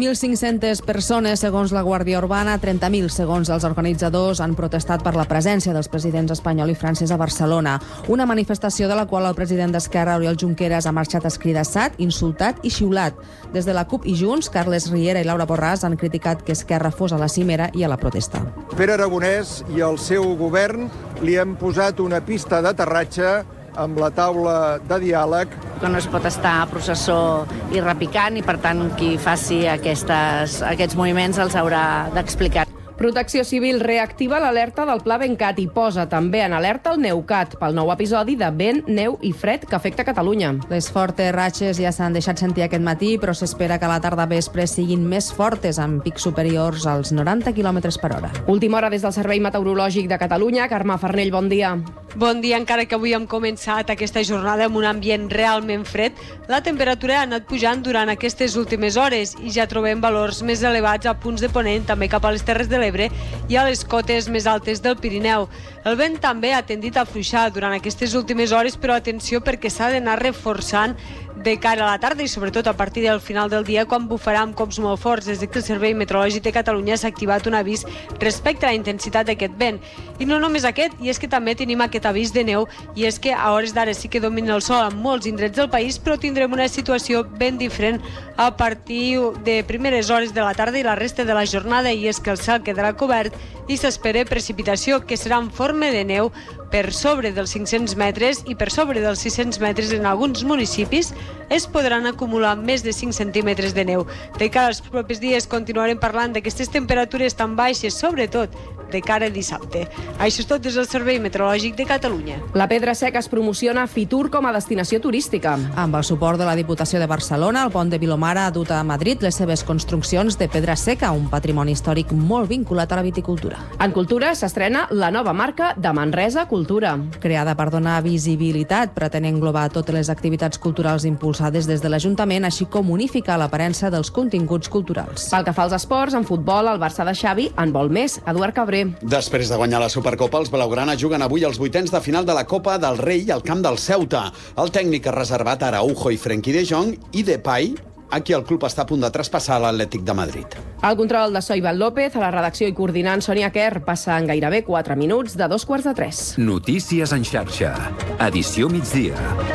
6.500 persones, segons la Guàrdia Urbana, 30.000, segons els organitzadors, han protestat per la presència dels presidents espanyol i francès a Barcelona. Una manifestació de la qual el president d'Esquerra, Oriol Junqueras, ha marxat escridassat, insultat i xiulat. Des de la CUP i Junts, Carles Riera i Laura Borràs han criticat que Esquerra fos a la cimera i a la protesta. Pere Aragonès i el seu govern li hem posat una pista d'aterratge amb la taula de diàleg. Que no es pot estar a processó i repicant i, per tant, qui faci aquests moviments els haurà d'explicar. Protecció Civil reactiva l'alerta del Pla Bencat i posa també en alerta el Neucat pel nou episodi de vent, neu i fred que afecta Catalunya. Les fortes ratxes ja s'han deixat sentir aquest matí, però s'espera que a la tarda vespre siguin més fortes, amb pics superiors als 90 km/h. Última hora des del Servei Meteorològic de Catalunya. Carme Farnell, bon dia. Bon dia, encara que avui hem començat aquesta jornada amb un ambient realment fred, la temperatura ha anat pujant durant aquestes últimes hores i ja trobem valors més elevats a punts de Ponent, també cap a les Terres de l'Ebre i a les cotes més altes del Pirineu. El vent també ha tendit a afluixar durant aquestes últimes hores, però atenció perquè s'ha d'anar reforçant de cara a la tarda i sobretot a partir del final del dia, quan bufarà amb cops molt forts. Des que el Servei Meteorològic de Catalunya s'ha activat un avís respecte a la intensitat d'aquest vent. I no només aquest, i és que també tenim aquest avís de neu, i és que a hores d'ara sí que domina el sol en molts indrets del país, però tindrem una situació ben diferent a partir de primeres hores de la tarda i la resta de la jornada, i és que el cel quedarà cobert i s'espera precipitació que serà en forma de neu per sobre dels 500 metres i per sobre dels 600 metres en alguns municipis. Es podran acumular més de 5 centímetres de neu. De cara als propers dies continuarem parlant d'aquestes temperatures tan baixes, sobretot de cara a dissabte. Això és tot des del Servei Meteorològic de Catalunya. La Pedra Seca es promociona a Fitur com a destinació turística. Amb el suport de la Diputació de Barcelona, el pont de Vilomara ha dut a Madrid les seves construccions de pedra seca, un patrimoni històric molt vinculat a la viticultura. En cultura s'estrena la nova marca de Manresa Cultura. Creada per donar visibilitat, pretén englobar totes les activitats culturals impulsades des de l'Ajuntament, així com unificar l'aparença dels continguts culturals. Pel que fa als esports, en futbol, el Barça de Xavi en vol més. Eduard Cabré. Després de guanyar la Supercopa, els blaugrana juguen avui els vuitens de final de la Copa del Rei al camp del Ceuta. El tècnic ha reservat a Araujo i Frenkie de Jong i Depay, a qui el club està a punt de traspassar a l'Atlètic de Madrid. El control de Soivan López, a la redacció i coordinant Sònia Quer, passa en gairebé 4 minuts de 2:15. Notícies en xarxa. Edició migdia.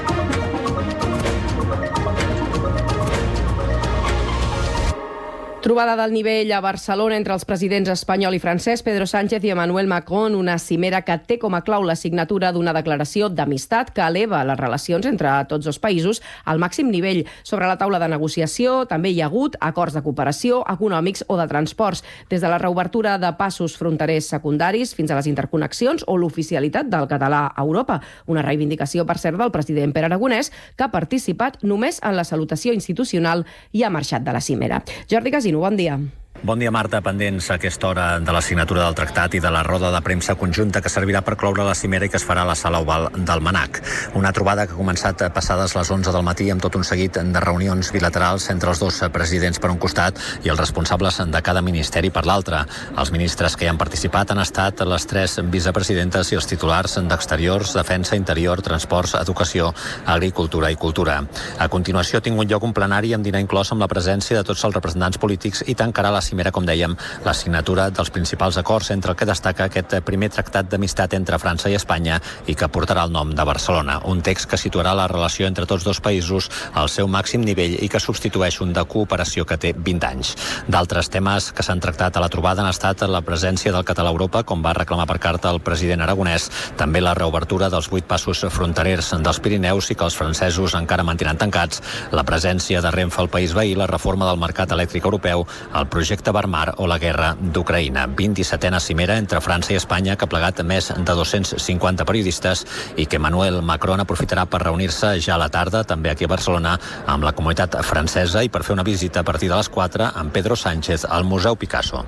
Trobada del nivell a Barcelona entre els presidents espanyol i francès, Pedro Sánchez i Emmanuel Macron, una cimera que té com a clau la signatura d'una declaració d'amistat que eleva les relacions entre tots dos països al màxim nivell. Sobre la taula de negociació també hi ha hagut acords de cooperació, econòmics o de transports, des de la reobertura de passos fronterers secundaris fins a les interconnexions o l'oficialitat del català a Europa. Una reivindicació, per cert, del president Pere Aragonès, que ha participat només en la salutació institucional i ha marxat de la cimera. Jordi Casino, bon dia. Bon dia, Marta. Pendents a aquesta hora de la signatura del tractat i de la roda de premsa conjunta que servirà per cloure la cimera i que es farà a la sala oval del MNAC. Una trobada que ha començat passades les 11 del matí amb tot un seguit de reunions bilaterals entre els dos presidents per un costat i els responsables de cada ministeri per l'altre. Els ministres que hi han participat han estat les 3 vicepresidentes i els titulars d'Exteriors, Defensa, Interior, Transports, Educació, Agricultura i Cultura. A continuació ha tingut lloc un plenari amb dinar inclòs amb la presència de tots els representants polítics i tancarà la cimera, com dèiem, la signatura dels principals acords, entre el que destaca aquest primer tractat d'amistat entre França i Espanya i que portarà el nom de Barcelona. Un text que situarà la relació entre tots dos països al seu màxim nivell i que substitueix un de cooperació que té 20 anys. D'altres temes que s'han tractat a la trobada han estat la presència del català a Europa, com va reclamar per carta el president aragonès, també la reobertura dels 8 passos fronterers dels Pirineus i que els francesos encara mantenen tancats, la presència de Renfe al país veí, la reforma del mercat elèctric europeu, el projecte Barmar o la guerra d'Ucraïna. 27a cimera entre França i Espanya que ha plegat més de 250 periodistes i que Emmanuel Macron aprofitarà per reunir-se ja a la tarda, també aquí a Barcelona, amb la comunitat francesa i per fer una visita a partir de les 4 amb Pedro Sánchez al Museu Picasso.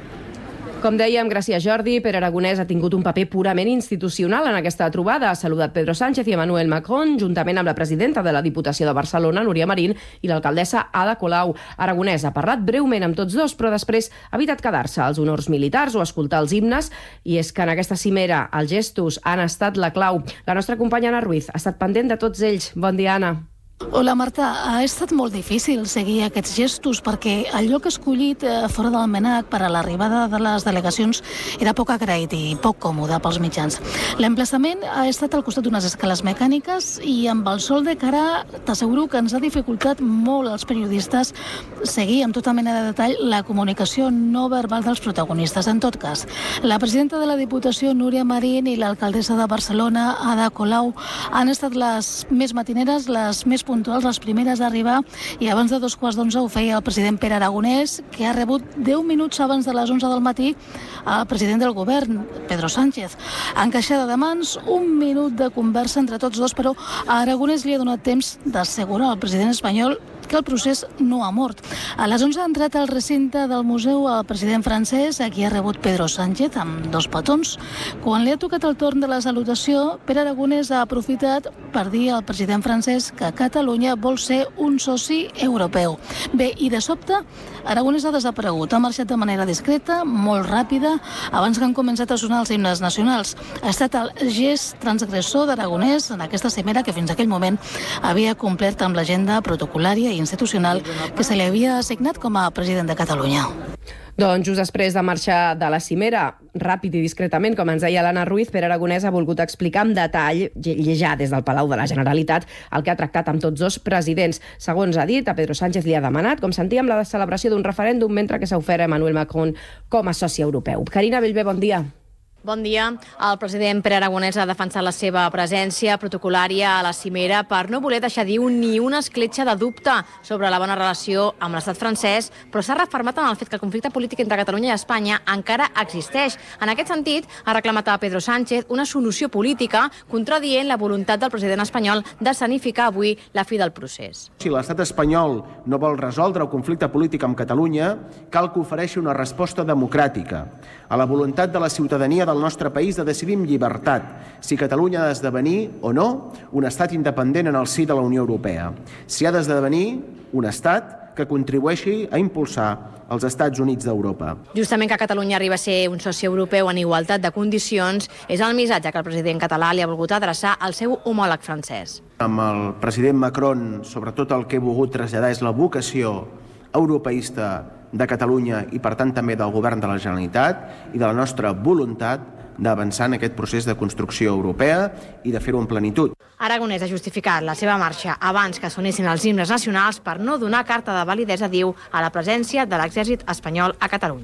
Com dèiem, gràcies Jordi, Pere Aragonès ha tingut un paper purament institucional en aquesta trobada. Ha saludat Pedro Sánchez i Emmanuel Macron, juntament amb la presidenta de la Diputació de Barcelona, Núria Marín, i l'alcaldessa Ada Colau. Aragonès ha parlat breument amb tots dos, però després ha evitat quedar-se als honors militars o escoltar els himnes, i és que en aquesta cimera els gestos han estat la clau. La nostra companya Anna Ruiz ha estat pendent de tots ells. Bon dia, Anna. Hola, Marta. Ha estat molt difícil seguir aquests gestos perquè el lloc escollit fora del MNAC per a l'arribada de les delegacions era poc agraït i poc còmode pels mitjans. L'emplaçament ha estat al costat d'unes escales mecàniques i amb el sol de cara t'asseguro que ens ha dificultat molt als periodistes seguir amb tota mena de detall la comunicació no verbal dels protagonistes. En tot cas, la presidenta de la Diputació, Núria Marín, i l'alcaldessa de Barcelona, Ada Colau, han estat les més matineres, les més puntuals, les primeres a arribar, i abans de 2:15 ho feia el president Pere Aragonès, que ha rebut 10 minuts abans de les 11 del matí el president del govern, Pedro Sánchez. Encaixada de mans, un minut de conversa entre tots dos, però a Aragonès li ha donat temps d'assegurar al president espanyol que el procés no ha mort. A les 11 ha entrat al recinte del museu el president francès, a qui ha rebut Pedro Sánchez amb 2 petons. Quan li ha tocat el torn de la salutació, Pere Aragonès ha aprofitat per dir al president francès que Catalunya vol ser un soci europeu. Bé, i de sobte, Aragonès ha desaparegut. Ha marxat de manera discreta, molt ràpida, abans que han començat a sonar els himnes nacionals. Ha estat el gest transgressor d'Aragonès en aquesta cimera que fins aquell moment havia complert amb l'agenda protocolària i institucional que se li havia assignat com a president de Catalunya. Doncs just després de marxar de la cimera, ràpid i discretament, com ens deia l'Anna Ruiz, Pere Aragonès ha volgut explicar amb detall, ja des del Palau de la Generalitat, el que ha tractat amb tots dos presidents. Segons ha dit, a Pedro Sánchez li ha demanat, com sentíem, la celebració d'un referèndum, mentre que s'ha ofert a Emmanuel Macron com a soci europeu. Carina Bellver, bon dia. Bon dia. El president Pere Aragonès ha defensat la seva presència protocolària a la cimera per no voler deixar dir ni una escletxa de dubte sobre la bona relació amb l'estat francès, però s'ha refermat en el fet que el conflicte polític entre Catalunya i Espanya encara existeix. En aquest sentit, ha reclamat a Pedro Sánchez una solució política contradient la voluntat del president espanyol d'escenificar avui la fi del procés. Si l'estat espanyol no vol resoldre el conflicte polític amb Catalunya, cal que ofereixi una resposta democràtica a la voluntat de la ciutadania del nostre país de decidir amb llibertat si Catalunya ha d'esdevenir o no un estat independent en el si de la Unió Europea. Si ha d'esdevenir un estat que contribueixi a impulsar els Estats Units d'Europa. Justament que Catalunya arriba a ser un soci europeu en igualtat de condicions és el missatge que el president català li ha volgut adreçar al seu homòleg francès. Amb el president Macron, sobretot el que he volgut traslladar és la vocació europeista de Catalunya i, per tant, també del govern de la Generalitat i de la nostra voluntat d'avançar en aquest procés de construcció europea i de fer-ho en plenitud. Aragonès ha justificat la seva marxa abans que sonessin els himnes nacionals per no donar carta de validesa, diu, a la presència de l'exèrcit espanyol a Catalunya.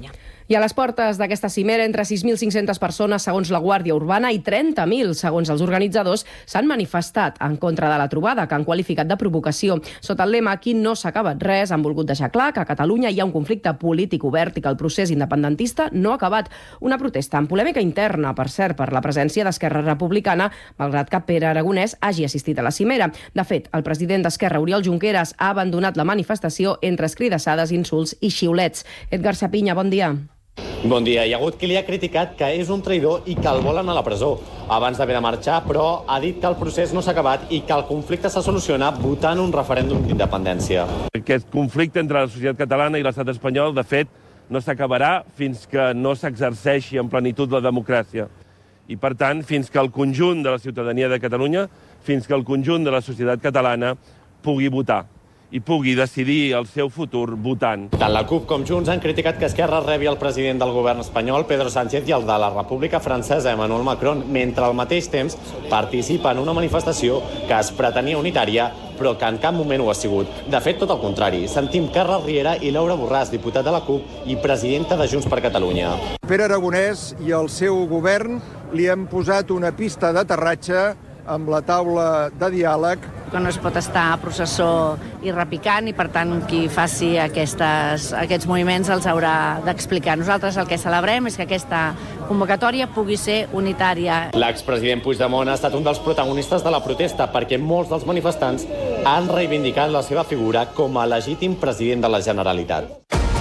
I a les portes d'aquesta cimera, entre 6.500 persones, segons la Guàrdia Urbana, i 30.000, segons els organitzadors, s'han manifestat en contra de la trobada, que han qualificat de provocació. Sota el lema «Aquí no s'ha acabat res», han volgut deixar clar que a Catalunya hi ha un conflicte polític obert i que el procés independentista no ha acabat. Una protesta amb polèmica interna, per cert, per la presència d'Esquerra Republicana, malgrat que Pere Aragonès hagi assistit a la cimera. De fet, el president d'Esquerra, Oriol Junqueras, ha abandonat la manifestació entre escridassades, insults i xiulets. Edgar Sapinya, bon dia. Bon dia. Hi ha hagut qui li ha criticat que és un traïdor i que el volen a la presó. Abans d'haver de marxar, però, ha dit que el procés no s'ha acabat i que el conflicte se soluciona votant un referèndum d'independència. Aquest conflicte entre la societat catalana i l'estat espanyol, de fet, no s'acabarà fins que no s'exerceixi en plenitud la democràcia. I, per tant, fins que el conjunt de la ciutadania de Catalunya, fins que el conjunt de la societat catalana pugui votar i pugui decidir el seu futur votant. Tant la CUP com Junts han criticat que Esquerra rebi el president del govern espanyol, Pedro Sánchez, i el de la República Francesa, Emmanuel Macron, mentre al mateix temps participa en una manifestació que es pretenia unitària, però que en cap moment ho ha sigut. De fet, tot el contrari. Sentim Carles Riera i Laura Borràs, diputat de la CUP i presidenta de Junts per Catalunya. Pere Aragonès i el seu govern li han posat una pista d'aterratge amb la taula de diàleg. Que no es pot estar a processó i repicant i, per tant, qui faci aquests moviments els haurà d'explicar. Nosaltres el que celebrem és que aquesta convocatòria pugui ser unitària. L'expresident Puigdemont ha estat un dels protagonistes de la protesta perquè molts dels manifestants han reivindicat la seva figura com a legítim president de la Generalitat.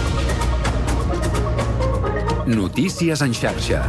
Notícies en xarxa.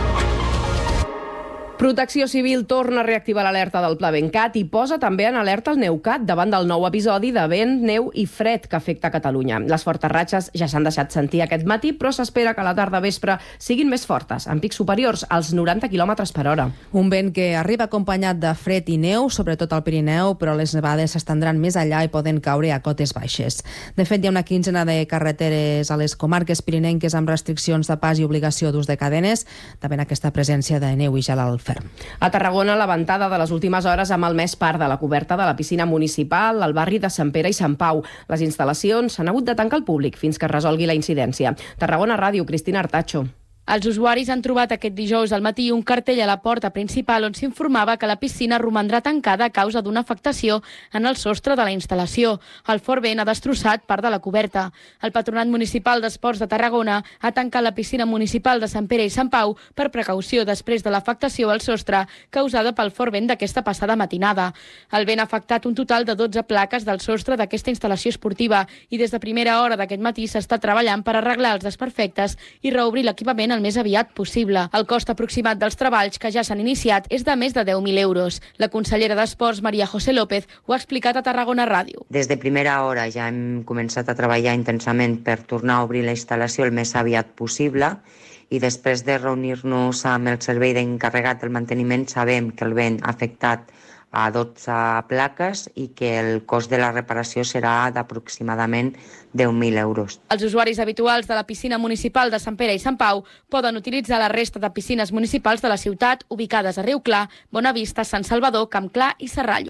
Protecció Civil torna a reactivar l'alerta del Pla Bencat i posa també en alerta el Neucat davant del nou episodi de vent, neu i fred que afecta Catalunya. Les fortes ratxes ja s'han deixat sentir aquest matí, però s'espera que a la tarda vespre siguin més fortes, amb pics superiors als 90 km per hora. Un vent que arriba acompanyat de fred i neu, sobretot al Pirineu, però les nevades s'estendran més allà i poden caure a cotes baixes. De fet, hi ha una quinzena de carreteres a les comarques pirinenques amb restriccions de pas i obligació d'ús de cadenes, davant aquesta presència de neu i gel al ferm. A Tarragona, la ventada de les últimes hores ha malmès part de la coberta de la piscina municipal al barri de Sant Pere i Sant Pau. Les instal·lacions s'han hagut de tancar al públic fins que es resolgui la incidència. Tarragona Ràdio, Cristina Artacho. Els usuaris han trobat aquest dijous al matí un cartell a la porta principal on s'informava que la piscina romandrà tancada a causa d'una afectació en el sostre de la instal·lació. El fort vent ha destrossat part de la coberta. El Patronat Municipal d'Esports de Tarragona ha tancat la piscina municipal de Sant Pere i Sant Pau per precaució després de l'afectació al sostre causada pel fort vent d'aquesta passada matinada. El vent ha afectat un total de 12 plaques del sostre d'aquesta instal·lació esportiva i des de primera hora d'aquest matí s'està treballant per arreglar els desperfectes i reobrir l'equipament el més aviat possible. El cost aproximat dels treballs que ja s'han iniciat és de més de 10.000 euros. La consellera d'Esports, Maria José López, ho ha explicat a Tarragona Ràdio. Des de primera hora ja hem començat a treballar intensament per tornar a obrir la instal·lació el més aviat possible i després de reunir-nos amb el servei d'encarregat del manteniment sabem que el vent ha afectat a 12 plaques i que el cost de la reparació serà d'aproximadament 10.000 euros. Els usuaris habituals de la piscina municipal de Sant Pere i Sant Pau poden utilitzar la resta de piscines municipals de la ciutat ubicades a Riu Clar, Bonavista, Sant Salvador, Camp Clar i Serrallo.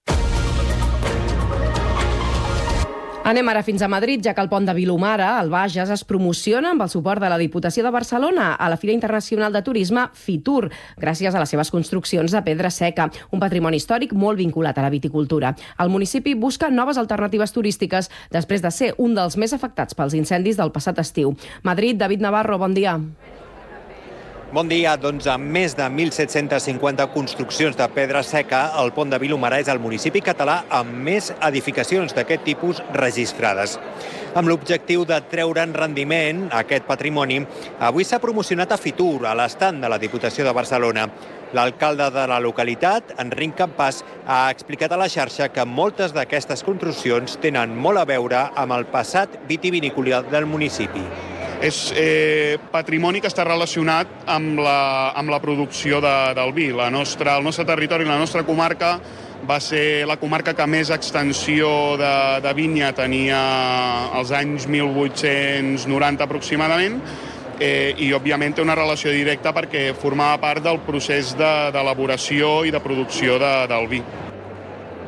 Anem ara fins a Madrid, ja que el pont de Vilomara, al Bages, es promociona amb el suport de la Diputació de Barcelona a la Fira Internacional de Turisme Fitur, gràcies a les seves construccions de pedra seca, un patrimoni històric molt vinculat a la viticultura. El municipi busca noves alternatives turístiques després de ser un dels més afectats pels incendis del passat estiu. Madrid, David Navarro, bon dia. Bon dia. Doncs amb més de 1.750 construccions de pedra seca, el pont de Vilomara és el municipi català amb més edificacions d'aquest tipus registrades. Amb l'objectiu de treure'n rendiment a aquest patrimoni, avui s'ha promocionat a Fitur, a l'estand de la Diputació de Barcelona. L'alcalde de la localitat, Enric Campàs, ha explicat a la xarxa que moltes d'aquestes construccions tenen molt a veure amb el passat vitivinícola del municipi. És patrimoni que està relacionat amb la producció del vi. El nostre territori, la nostra comarca, va ser la comarca que més extensió de vinya tenia als anys 1890 aproximadament, i òbviament té una relació directa perquè formava part del procés d'elaboració i de producció del vi.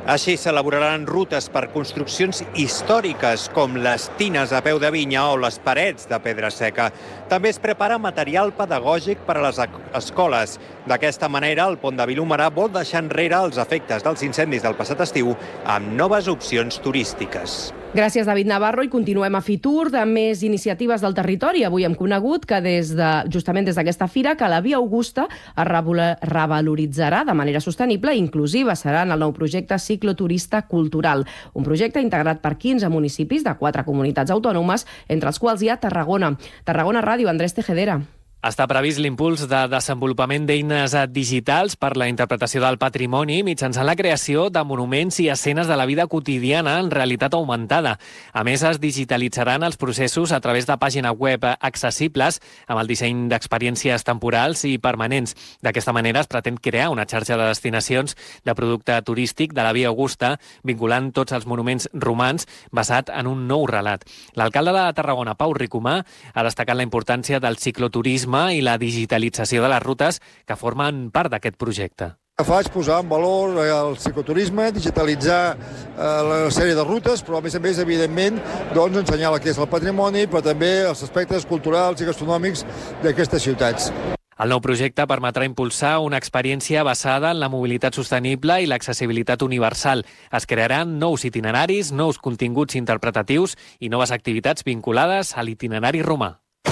Així s'elaboraran rutes per construccions històriques com les tines a peu de vinya o les parets de pedra seca. També es prepara material pedagògic per a les escoles. D'aquesta manera, el pont de Vilomara vol deixar enrere els efectes dels incendis del passat estiu amb noves opcions turístiques. Gràcies, David Navarro, i continuem a Fitur de més iniciatives del territori. Avui hem conegut que justament des d'aquesta fira que la Via Augusta es revaloritzarà de manera sostenible i inclusiva. Serà en el nou projecte Cicloturista Cultural, un projecte integrat per 15 municipis de 4 comunitats autònomes, entre els quals hi ha Tarragona. Tarragona Ràdio, Andrés Tejedera. Està previst l'impuls de desenvolupament d'eines digitals per la interpretació del patrimoni mitjançant la creació de monuments i escenes de la vida quotidiana en realitat augmentada. A més, es digitalitzaran els processos a través de pàgines web accessibles amb el disseny d'experiències temporals i permanents. D'aquesta manera es pretén crear una xarxa de destinacions de producte turístic de la Via Augusta, vinculant tots els monuments romans basat en un nou relat. L'alcalde de Tarragona, Pau Ricomà, ha destacat la importància del cicloturisme i la digitalització de les rutes que formen part d'aquest projecte. Faig posar en valor el cicloturisme, digitalitzar la sèrie de rutes, però a més, evidentment, ensenyar el que és el patrimoni, però també els aspectes culturals i gastronòmics d'aquestes ciutats. El nou projecte permetrà impulsar una experiència basada en la mobilitat sostenible i l'accessibilitat universal. Es crearan nous itineraris, nous continguts interpretatius i noves activitats vinculades a l'itinerari romà.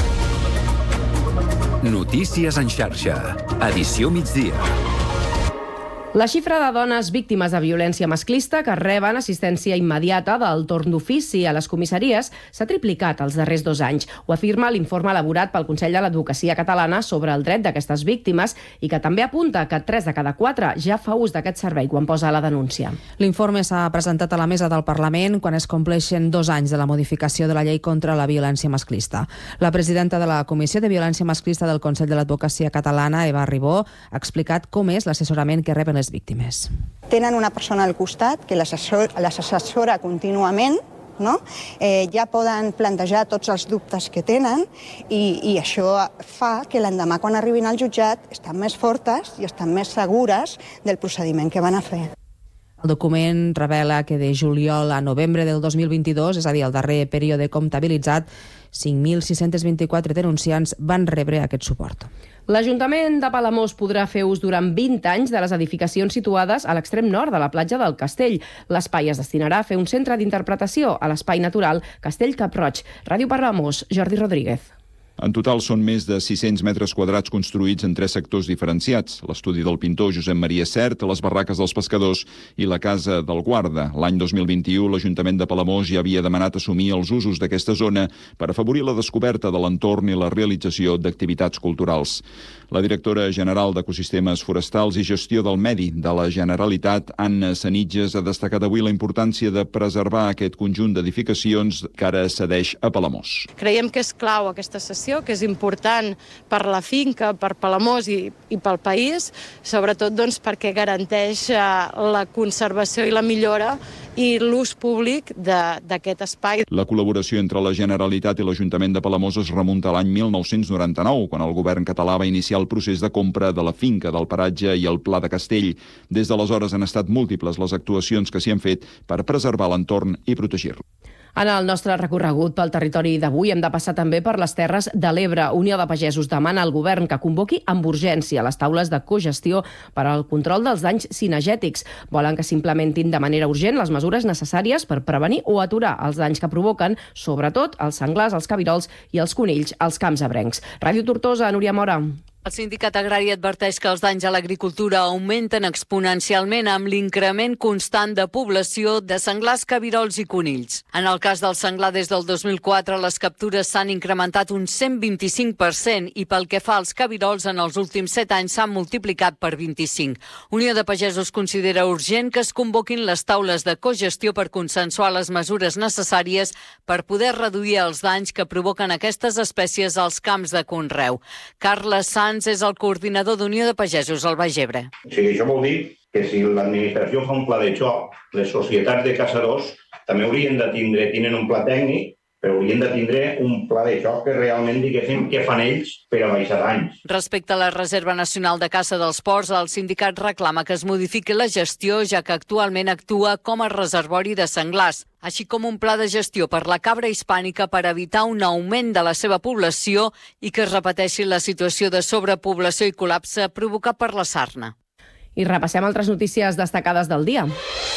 Notícies en xarxa. Edició migdia. La xifra de dones víctimes de violència masclista que reben assistència immediata del torn d'ofici a les comissaries s'ha triplicat els darrers 2 anys. Ho afirma l'informe elaborat pel Consell de l'Advocacia Catalana sobre el dret d'aquestes víctimes i que també apunta que 3 de cada 4 ja fa ús d'aquest servei quan posa la denúncia. L'informe s'ha presentat a la mesa del Parlament quan es compleixen 2 anys de la modificació de la llei contra la violència masclista. La presidenta de la Comissió de Violència Masclista del Consell de l'Advocacia Catalana, Eva Ribó, ha explicat com és l'assessorament que reben les víctimes. Tenen una persona al costat que les assessora contínuament, no? Ja poden plantejar tots els dubtes que tenen i això fa que l'endemà quan arribin al jutjat estan més fortes i estan més segures del procediment que van a fer. El document revela que de juliol a novembre del 2022, és a dir, el darrer període comptabilitzat, 5.624 denunciants van rebre aquest suport. L'Ajuntament de Palamós podrà fer ús durant 20 anys de les edificacions situades a l'extrem nord de la platja del Castell. L'espai es destinarà a fer un centre d'interpretació a l'espai natural Castell Cap-roig. Ràdio Palamós, Jordi Rodríguez. En total són més de 600 metres quadrats construïts en 3 sectors diferenciats. L'estudi del pintor Josep Maria Cert, les barraques dels pescadors i la casa del guarda. L'any 2021 l'Ajuntament de Palamós ja havia demanat assumir els usos d'aquesta zona per afavorir la descoberta de l'entorn i la realització d'activitats culturals. La directora general d'Ecosistemes Forestals i Gestió del Medi de la Generalitat, Anna Sanitges, ha destacat avui la importància de preservar aquest conjunt d'edificacions que ara cedeix a Palamós. Creiem que és clau aquesta sessió, que és important per la finca, per Palamós i pel país, sobretot perquè garanteix la conservació i la millora i l'ús públic d'aquest espai. La col·laboració entre la Generalitat i l'Ajuntament de Palamós es remunta a l'any 1999, quan el govern català va iniciar el procés de compra de la finca del paratge i el Pla de Castell. Des d'aleshores han estat múltiples les actuacions que s'hi han fet per preservar l'entorn i protegir-lo. En el nostre recorregut pel territori d'avui hem de passar també per les Terres de l'Ebre. Unió de Pagesos demana al govern que convoqui amb urgència les taules de cogestió per al control dels danys cinegètics. Volen que s'implementin de manera urgent les mesures necessàries per prevenir o aturar els danys que provoquen, sobretot els senglars, els cabirols i els conills als camps ebrencs. Ràdio Tortosa, Núria Mora. El sindicat agrari adverteix que els danys a l'agricultura augmenten exponencialment amb l'increment constant de població de senglars, cabirols i conills. En el cas del senglar, des del 2004, les captures s'han incrementat un 125% i pel que fa als cabirols, en els últims 7 anys s'han multiplicat per 25. Unió de Pagesos considera urgent que es convoquin les taules de cogestió per consensuar les mesures necessàries per poder reduir els danys que provoquen aquestes espècies als camps de conreu. Carles Sanz és el coordinador d'Unió de Pagesos al Baix Ebre. O sigui, això vol dir que si l'administració fa un pla de xoc, les societats de caçadors també haurien de tindre un pla tècnic però haurien de tindre un pla de xoc que realment diguéssim què fan ells per a baixar danys. Respecte a la Reserva Nacional de Caça dels Ports, el sindicat reclama que es modifiqui la gestió, ja que actualment actua com a reservori de senglars, així com un pla de gestió per la cabra hispànica per evitar un augment de la seva població i que es repeteixi la situació de sobrepoblació i col·lapse provocat per la sarna. I repassem altres notícies destacades del dia.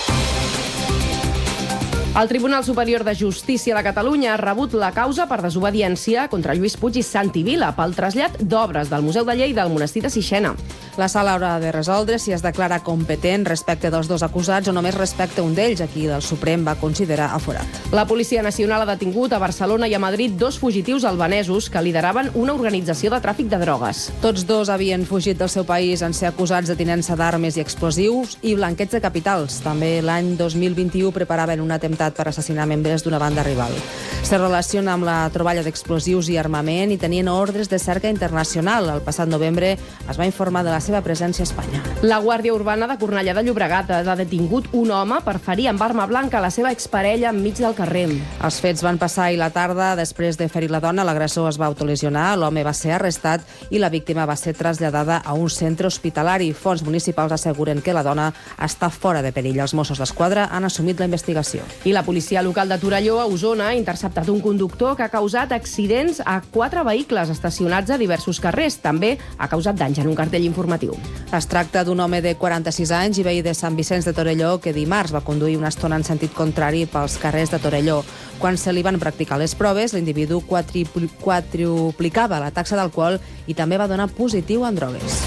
El Tribunal Superior de Justícia de Catalunya ha rebut la causa per desobediència contra Lluís Puig i Santi Vila pel trasllat d'obres del Museu de Lleida al monestir de Sixena. La sala haurà de resoldre si es declara competent respecte dels dos acusats o només respecte un d'ells, a qui el Suprem va considerar aforat. La Policia Nacional ha detingut a Barcelona i a Madrid 2 fugitius albanesos que lideraven una organització de tràfic de drogues. Tots dos havien fugit del seu país en ser acusats de tinença d'armes i explosius i blanqueig de capitals. També l'any 2021 preparaven un atemptat per assassinar membres d'una banda rival. Se relaciona amb la troballa d'explosius i armament i tenien ordres de cerca internacional. El passat novembre es va informar de la seva presència a Espanya. La Guàrdia Urbana de Cornellà de Llobregat ha detingut un home per ferir amb arma blanca la seva exparella enmig del carrer. Els fets van passar ahir la tarda. Després de ferir la dona, l'agressor es va autolesionar, l'home va ser arrestat i la víctima va ser traslladada a un centre hospitalari. Fonts municipals asseguren que la dona està fora de perill. Els Mossos d'Esquadra han assumit la investigació. I la policia local de Torelló, a Osona, ha interceptat un conductor que ha causat accidents a 4 vehicles estacionats a diversos carrers. També ha causat danys en un cartell informatiu. Es tracta d'un home de 46 anys i veí de Sant Vicenç de Torelló que dimarts va conduir una estona en sentit contrari pels carrers de Torelló. Quan se li van practicar les proves, l'individu quadruplicava la taxa d'alcohol i també va donar positiu en drogues.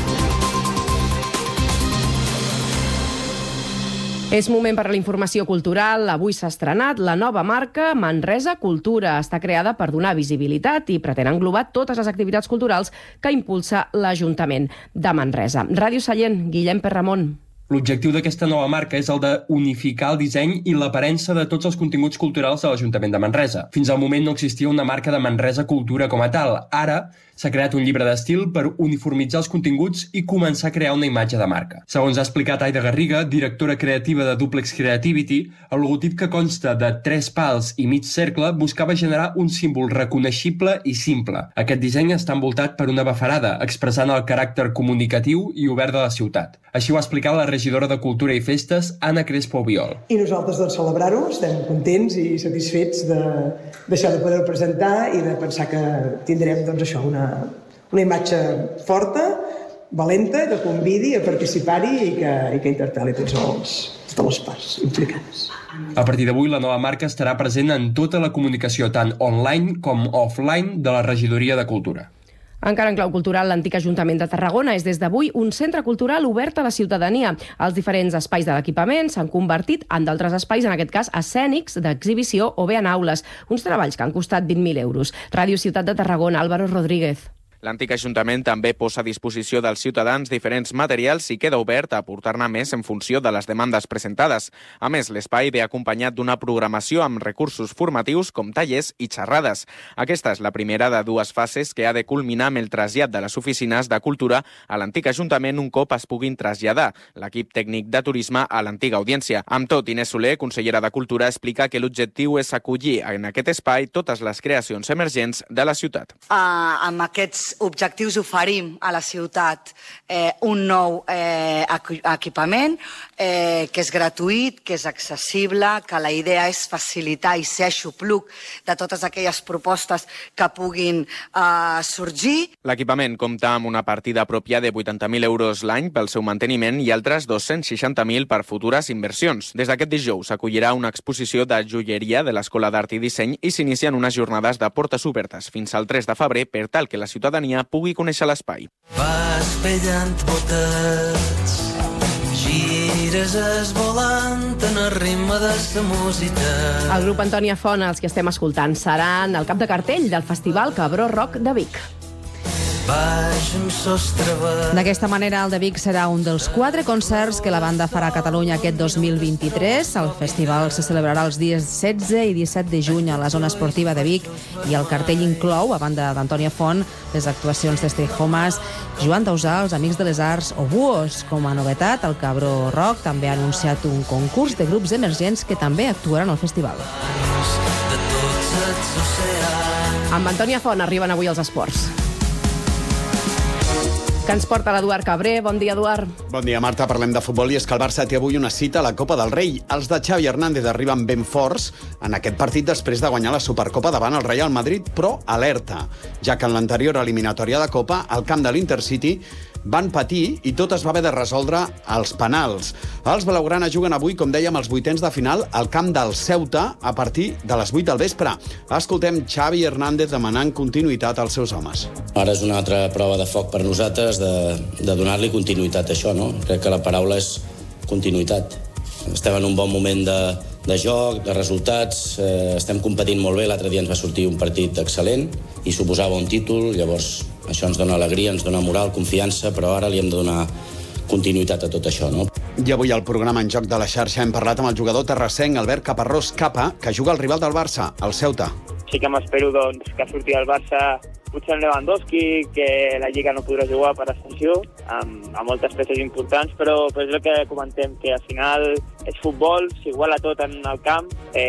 És moment per a la informació cultural. Avui s'ha estrenat la nova marca Manresa Cultura. Està creada per donar visibilitat i pretén englobar totes les activitats culturals que impulsa l'Ajuntament de Manresa. Ràdio Sallent, Guillem Perramon. L'objectiu d'aquesta nova marca és el d'unificar el disseny i l'aparença de tots els continguts culturals de l'Ajuntament de Manresa. Fins al moment no existia una marca de Manresa Cultura com a tal. Ara s'ha creat un llibre d'estil per uniformitzar els continguts i començar a crear una imatge de marca. Segons ha explicat Aida Garriga, directora creativa de Duplex Creativity, el logotip que consta de 3 pals i mig cercle buscava generar un símbol reconeixible i simple. Aquest disseny està envoltat per una bafarada, expressant el caràcter comunicatiu i obert de la ciutat. Així ho ha explicat la regidora de Cultura i Festes, Anna Crespo Biol. I nosaltres, celebrar-ho, estem contents i satisfets d'això, de poder-ho presentar i de pensar que tindrem, això, una imatge forta, valenta, que convidi a participar-hi i que interpel·li totes les parts implicades. A partir d'avui, la nova marca estarà present en tota la comunicació, tant online com offline, de la Regidoria de Cultura. Encara en clau cultural, l'antic Ajuntament de Tarragona és des d'avui un centre cultural obert a la ciutadania. Els diferents espais de l'equipament s'han convertit en d'altres espais, en aquest cas escènics, d'exhibició o bé en aules. Uns treballs que han costat 20.000 euros. Ràdio Ciutat de Tarragona, Álvaro Rodríguez. L'antic Ajuntament també posa a disposició dels ciutadans diferents materials i queda obert a aportar-ne més en funció de les demandes presentades. A més, l'espai ve acompanyat d'una programació amb recursos formatius com tallers i xerrades. Aquesta és la primera de 2 fases que ha de culminar amb el trasllat de les oficines de cultura a l'antic Ajuntament un cop es puguin traslladar l'equip tècnic de turisme a l'antiga audiència. Amb tot, Inés Soler, consellera de Cultura, explica que l'objectiu és acollir en aquest espai totes les creacions emergents de la ciutat. Amb aquests objectius oferim a la ciutat un nou equipament que és gratuït, que és accessible, que la idea és facilitar i ser aixopluc de totes aquelles propostes que puguin sorgir. L'equipament compta amb una partida pròpia de 80.000 euros l'any pel seu manteniment i altres 260.000 per futures inversions. Des d'aquest dijous s'acollirà una exposició de joieria de l'Escola d'Art i Disseny i s'inicien unes jornades de portes obertes fins al 3 de febrer per tal que la ciutadania pugui conèixer l'espai. Vas pellant botets, gires esvolant en el ritme de sa música. El grup Antònia Font, els que estem escoltant, seran el cap de cartell del Festival Cabró Rock de Vic. D'aquesta manera, el de Vic serà un dels 4 concerts que la banda farà a Catalunya aquest 2023. El festival se celebrarà els dies 16 i 17 de juny a la zona esportiva de Vic i el cartell inclou, a banda d'Antònia Font, les actuacions de Stay Homes, Joan Dausà, els Amics de les Arts o Buos. Com a novetat, el Cabró Rock també ha anunciat un concurs de grups emergents que també actuaran al festival. De tots els l'oceà. Amb Antònia Font arriben avui els esports. Que ens porta l'Eduard Cabré. Bon dia, Eduard. Bon dia, Marta. Parlem de futbol i és que el Barça té avui una cita a la Copa del Rei. Els de Xavi Hernández arriben ben forts en aquest partit després de guanyar la Supercopa davant el Real Madrid, però alerta, ja que en l'anterior eliminatòria de Copa, al camp de l'Intercity, van patir i tot es va haver de resoldre als penals. Els blaugrana juguen avui, com dèiem, els vuitens de final al camp del Ceuta a partir de les 8 del vespre. Escoltem Xavi Hernández demanant continuïtat als seus homes. Ara és una altra prova de foc per nosaltres de donar-li continuïtat a això, no? Crec que la paraula és continuïtat. Estem en un bon moment de joc, de resultats, estem competint molt bé. L'altre dia ens va sortir un partit excel·lent i suposava un títol, llavors això ens dona alegria, ens dona moral, confiança, però ara li hem de donar continuïtat a tot això, no? I avui al programa En Joc de la Xarxa hem parlat amb el jugador terrassenc Albert Caparrós Capa, que juga al rival del Barça, el Ceuta. Sí que m'espero que surti el Barça potser en Lewandowski, que la Lliga no podrà jugar per ascensió, amb moltes peces importants, però és el que comentem, que al final és futbol, s'iguala tot en el camp,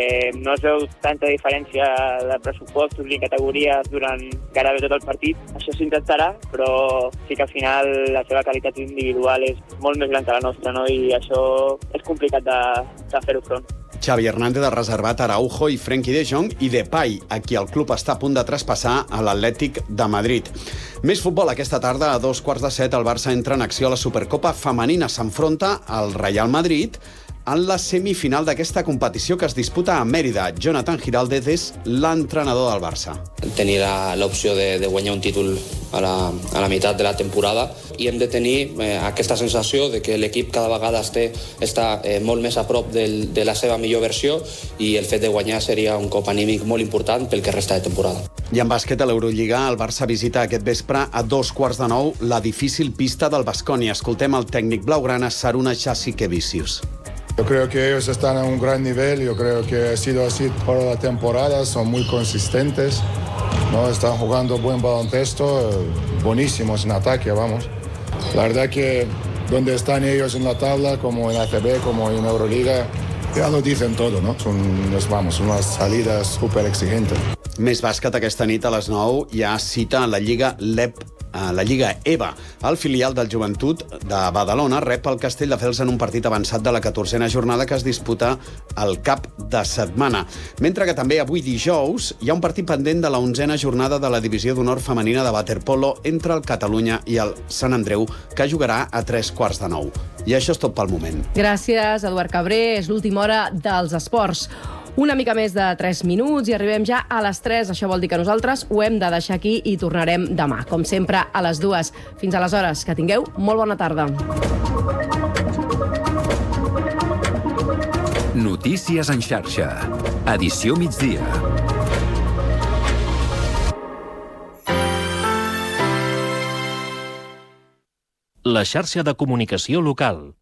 no es veu tanta diferència de pressupostos ni categories durant gairebé tot el partit. Això s'intentarà, però sí que al final la seva qualitat individual és molt més gran que la nostra, no? I això és complicat de fer-ho front. Xavi Hernández ha reservat Araujo i Frenkie de Jong i Depay, a qui el club està a punt de traspassar a l'Atlètic de Madrid. Més futbol aquesta tarda, a 6:45, el Barça entra en acció a la Supercopa Femenina. S'enfronta al Real Madrid en la semifinal d'aquesta competició que es disputa a Mèrida. Jonathan Giraldez és l'entrenador del Barça. Tenir l'opció de guanyar un títol a la meitat de la temporada i hem de tenir aquesta sensació de que l'equip cada vegada està molt més a prop de la seva millor versió i el fet de guanyar seria un cop anímic molt important pel que resta de temporada. I en bàsquet a l'Eurolliga, el Barça visita aquest vespre a 8:45 la difícil pista del Baskonia. Escoltem el tècnic blaugrana Šarūnas Jasikevičius. Yo creo que ellos están a un gran nivel, yo creo que ha sido así toda la temporada, son muy consistentes, ¿no? Están jugando buen baloncesto, buenísimos en ataque, vamos. La verdad que donde están ellos en la tabla, como en ACB, como en Euroliga, ya lo dicen todo, ¿no? Son unas salidas súper exigentes. Més bàsquet aquesta nit a les 9 hi ha cita a la Lliga la Lliga EVA. El filial del Joventut de Badalona rep el Castelldefels en un partit avançat de la 14a jornada que es disputa al cap de setmana. Mentre que també avui dijous hi ha un partit pendent de la 11a jornada de la Divisió d'Honor Femenina de waterpolo entre el Catalunya i el Sant Andreu, que jugarà a 8:45. I això és tot pel moment. Gràcies, Eduard Cabré. És l'última hora dels esports. Una mica més de 3 minuts i arribem ja a les 3. Això vol dir que nosaltres ho hem de deixar aquí i tornarem demà, com sempre, a les 2. Fins aleshores, que tingueu molt bona tarda. Notícies en xarxa. Edició migdia. La xarxa de comunicació local.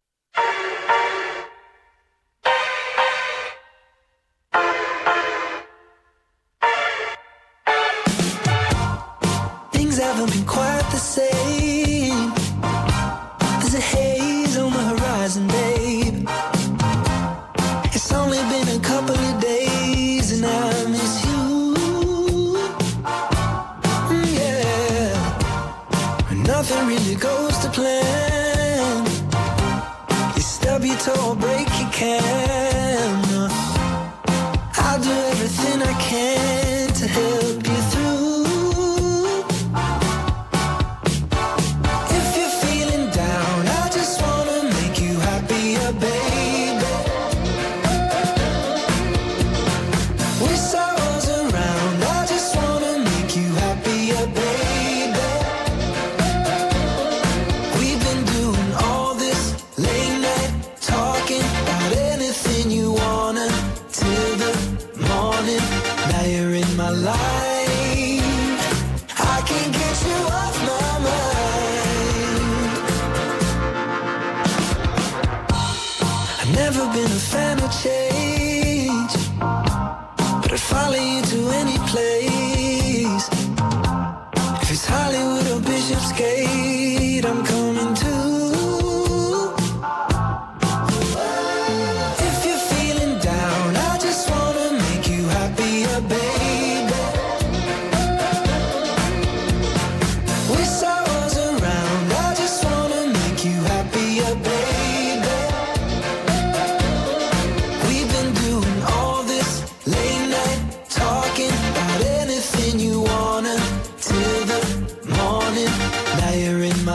If you're feeling down, I just wanna make you happier, baby.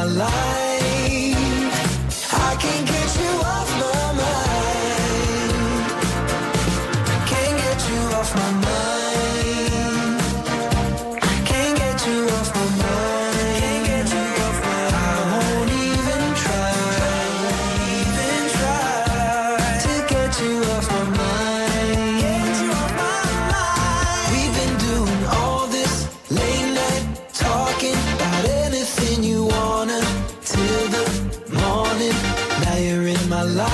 life. I can't get you off my mind. Can't get you off my mind. Can't get you off my mind. Can't get you off my mind. I won't even try to get you off my mind. Get you off my mind. We've been doing all this late night talking about anything you wanna till the morning. Now you're in my life.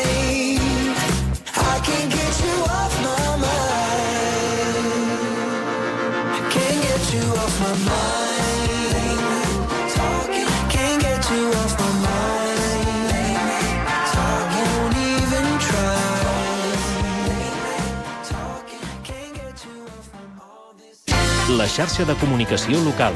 I can't get you off my mind. I can't get you off my mind. Talking, can't get you off my mind. Talking, won't even try. Talking, can't get you off my mind. La xarxa de comunicació local.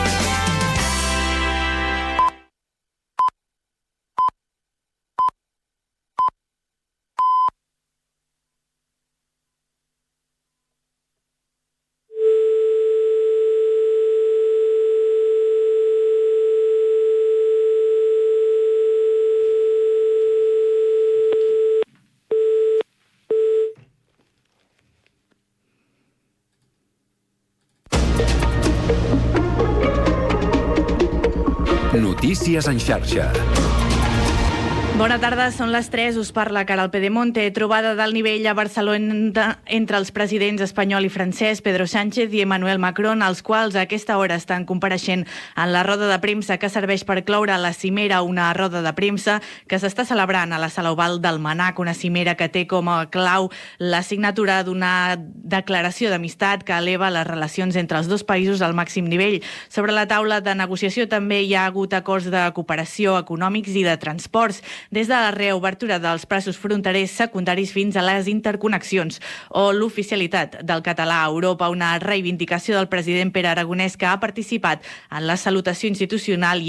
Notícies en xarxa. Bona tarda, són les 3, us parla Caral Pedemonte. Trobada d'alt nivell a Barcelona entre els presidents espanyol i francès, Pedro Sánchez i Emmanuel Macron, els quals a aquesta hora estan compareixent en la roda de premsa que serveix per cloure la cimera, una roda de premsa que s'està celebrant a la Sala Oval del Mnac, una cimera que té com a clau la signatura d'una declaració d'amistat que eleva les relacions entre els dos països al màxim nivell. Sobre la taula de negociació també hi ha hagut acords de cooperació econòmics i de transports, des de la reobertura dels passos fronterers secundaris fins a les interconnexions o l'oficialitat del català a Europa, una reivindicació del president Pere Aragonès, que ha participat en la salutació institucional